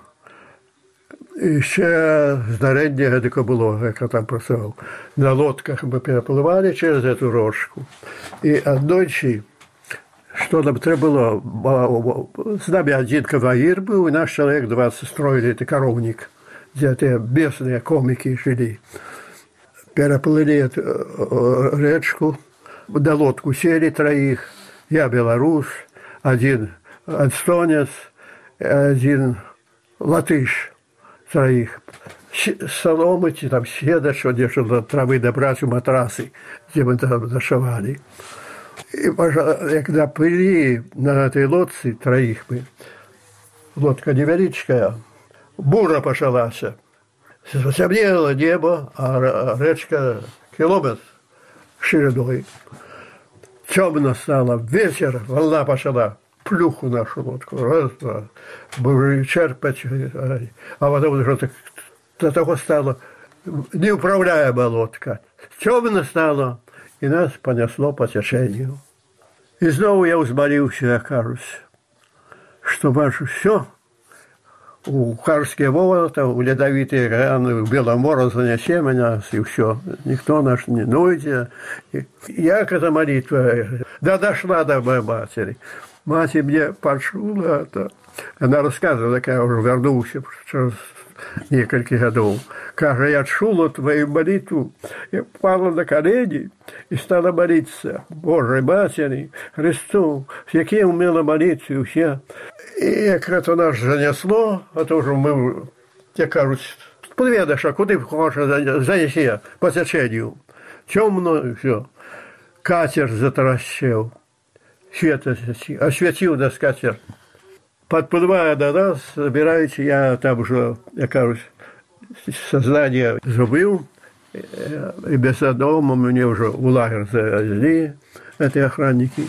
І ще здарення таке було, як я там працював. На лодках ми перепливали через цю річку. І одночі, що нам треба було, з нами один конвоїр був, і наш чоловік двадцять строили цей коровник, де ті місцеві комики жили. Переплыли речку, на лодку сели троих, я белорус, один эстонец, один латыш. Троих. Соломы, там седа, что где-то травы добрать у матрасы, где мы там зашивали. И когда плыли на этой лодце троих мы, лодка невеличкая, бура пошалась. Темнело небо, а речка километр шириной. Темно стало, вечер, волна пошла. Плюху нашу лодку, раз, два, будем черпать, а потом уже так, до того стало неуправляемая лодка. Темно стало, и нас понесло по течению. И снова я взмолился, я кажусь, что ваше все, у Карские ворота, у ледовитые раны, у Беломора занесе меня, и все. Никто наш не нойдет. Я к этой молитве, да дошла до моей матери. Мать мне почула это. Она рассказывала, как я уже вернулся через несколько годов. Как я чула твою молитву, я пала на колени и стала молиться Божьей Матери, Христу, с яким умела молиться все. И как это нас занесло, а то уже мы, я кажусь, подведешь, а куда хочешь занеси по течению. Темно и все. Катер затаращил. Свет осветил нас катер. Подплывая до нас, собираете, я там уже, я кажусь, сознание забыл, и без дома мне уже в лагерь завезли, эти охранники.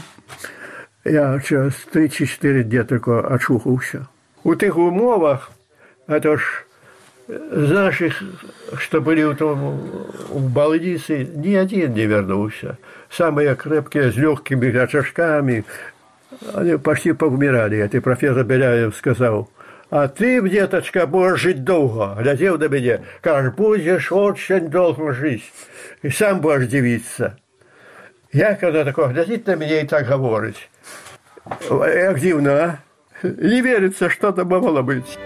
Я через три-четыре дня только очухался. У тех умовах, это ж з наших, что были в, том, в больнице, ни один не вернулся. Самые крепкие, с легкими очажками, они почти поумирали. Это профессор Беляев сказал, А ты, деточка, будешь жить долго. Глядел на меня, кажешь, будешь очень долго жить. И сам будешь дивиться. Я, когда такое глядит на меня и так говорит, як дивно, а? Не верится, что это могло быть.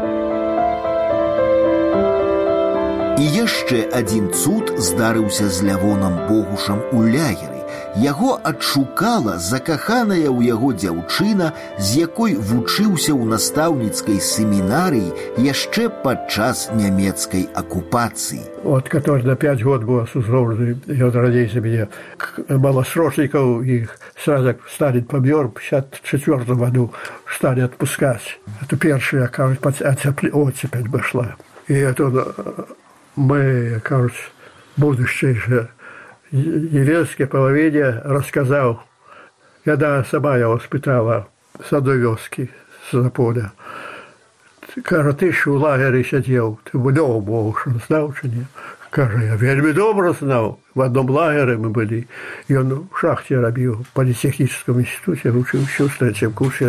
І яшчэ адзін цуд здарыўся з Лявонам Богушам у лагеры. Яго адшукала закаханая ў яго дзяўчына, з якой вучыўся ў настаўніцкай семінарыі яшчэ падчас нямецкай акупацыі. Вот, который на пять год был осужден, и вот родился меня, малосрочников, их сразу стали помер, в пятьдесят четвёртом году стали отпускать. Это первая, кажется, оцепень пошла. И это мы, кажется, будущее же еврейской половине рассказал, когда сама я воспитала с одной вёски, с Заполя. Каже, ты ж у лагері сидів, ти вдома був, що знав чи ні? Каже, я вельми добре знав. В одному лагері ми були. І він в шахті робив, в політехнічному інституті, вчився в третьому курсі.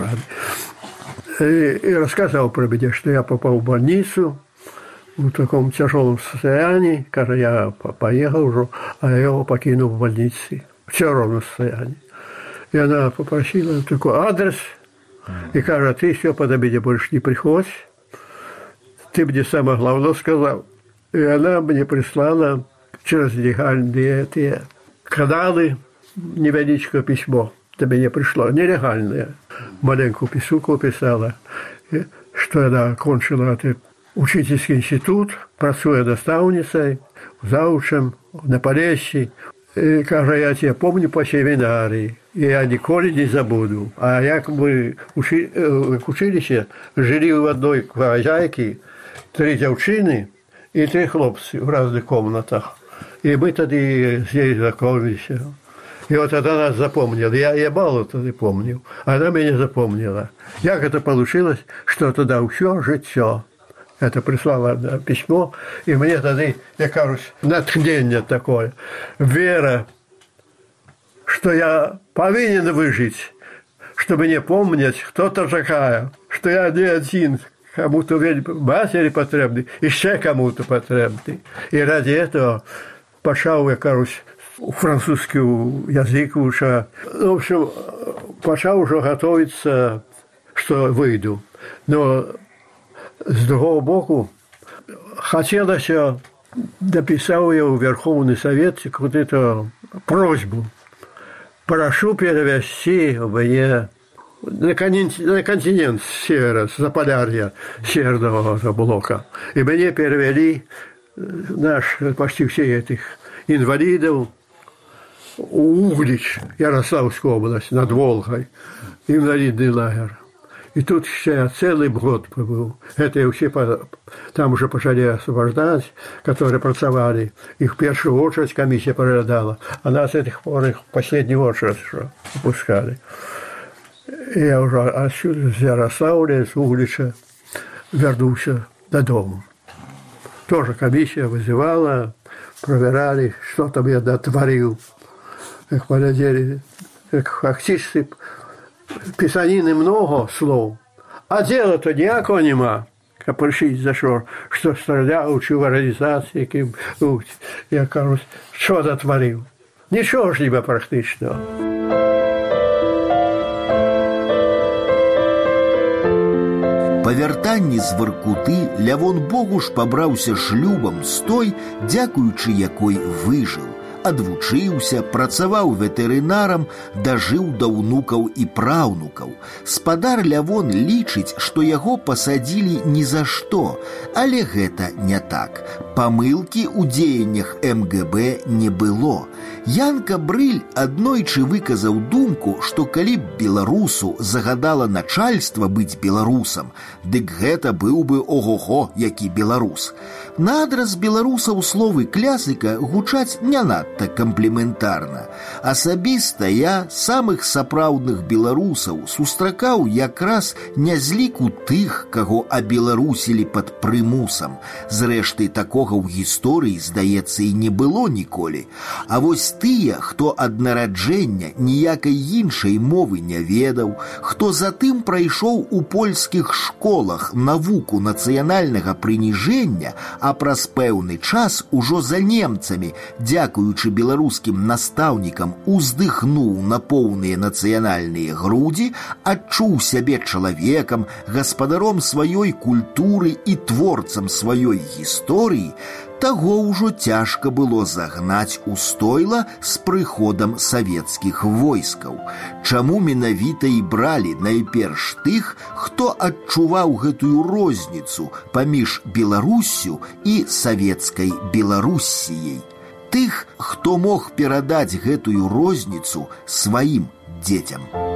И, и рассказал про меня, что я попал в больницу в таком тяжелом состоянии. Каже, я поехал уже, а я его покинул в больнице в тяжелом состоянии. И она попросила такой адрес. И каже, ты все под обеде больше не приходь. Ты мне самое главное сказал. И она мне прислала через легальные эти каналы невеличкое письмо. До меня пришло нелегальное. Маленькую писуку писала, что она окончила этот учительский институт, працуя наставницей, заучем на Полесье. И, каже, я тебя помню по семинарии, и я николи не забуду. А як мы учи, в училище жили в одной хозяйке, три девчины и три хлопцы в разных комнатах. И мы тогда здесь знакомились. И вот она нас запомнила. Я, я мало тогда помнил. Она меня запомнила. Як это получилось, что тогда все життя. Это прислала письмо, и мне тогда, я кажусь, натхнение такое, вера, что я повинен выжить, чтобы не помнить, кто то такая, что я не один, кому-то матери потребный, еще кому-то потребный. И ради этого пошел, я кажусь, французский язык уже. В общем, пошел уже готовиться, что выйду. Но с другого боку, хотелось, написал я в Верховный Совет какую-то просьбу. Прошу перевести мне на континент, на континент севера, с Заполярья, северного блока. И мне перевели наш, почти все этих инвалидов в Углич, Ярославская область, над Волгой, инвалидный лагерь. И тут я целый год побыл. Это я все там уже пошли освобождать, которые pracoвали. Их в первую очередь комиссия проглядала, а нас этих пор их в последнюю очередь выпускали. И я уже отсюда, с Ярославля, с Углича, вернулся додому. Тоже комиссия вызывала, проверяли, что там я дотворил. Как полетели, как фактически писанины много слов, а дела-то ніякого нема. А прийшли за що, що стріляв, чи в організації, яким, я кажу, що дотворив. Нічого ж ніби практично. Па вяртанні з Воркуты Лявон Богуш пабраўся шлюбам з той, дзякуючы якой выжыў. Адвучыўся, працаваў ветэрынарам, дажыў да ўнукаў і праўнукаў. Спадар Лявон лічыць, што яго пасадзілі ні за што, але гэта не так. Памылкі ў дзеяннях эм гэ бэ не было. Янка Брыль аднойчы выказаў думку, што калі б беларусу загадала начальства быць беларусам, дык гэта быў бы ого-го, які беларус. На адрас беларусаў словы клясыка гучаць не надта надта камплементарна. Асабіста я самых сапраўдных беларусаў сустракаў якраз не з ліку тых, каго абеларусілі пад прымусам. Зрэшты, такога ў гісторыі, здаецца, і не было ніколі. А вось тыя, хто ад нараджэння ніякай іншай мовы не ведаў, хто затым прайшоў у польскіх школах навуку нацыянальнага прыніжэння, а праз пэўны час ужо за немцамі, дзякуючы беларускім настаўнікам, уздыхнуў на поўныя нацыянальныя грудзі, адчуў сябе чалавекам, гаспадаром сваёй культуры і творцам сваёй гісторыі, таго ўжо цяжка было загнаць у стойла з прыходам савецкіх войскаў. Чаму менавіта і бралі найперш тых, хто адчуваў гэтую розніцу паміж Беларуссю і савецкай Беларуссіяй? Тых, хто мог перадаць гэтую розніцу сваім дзецям.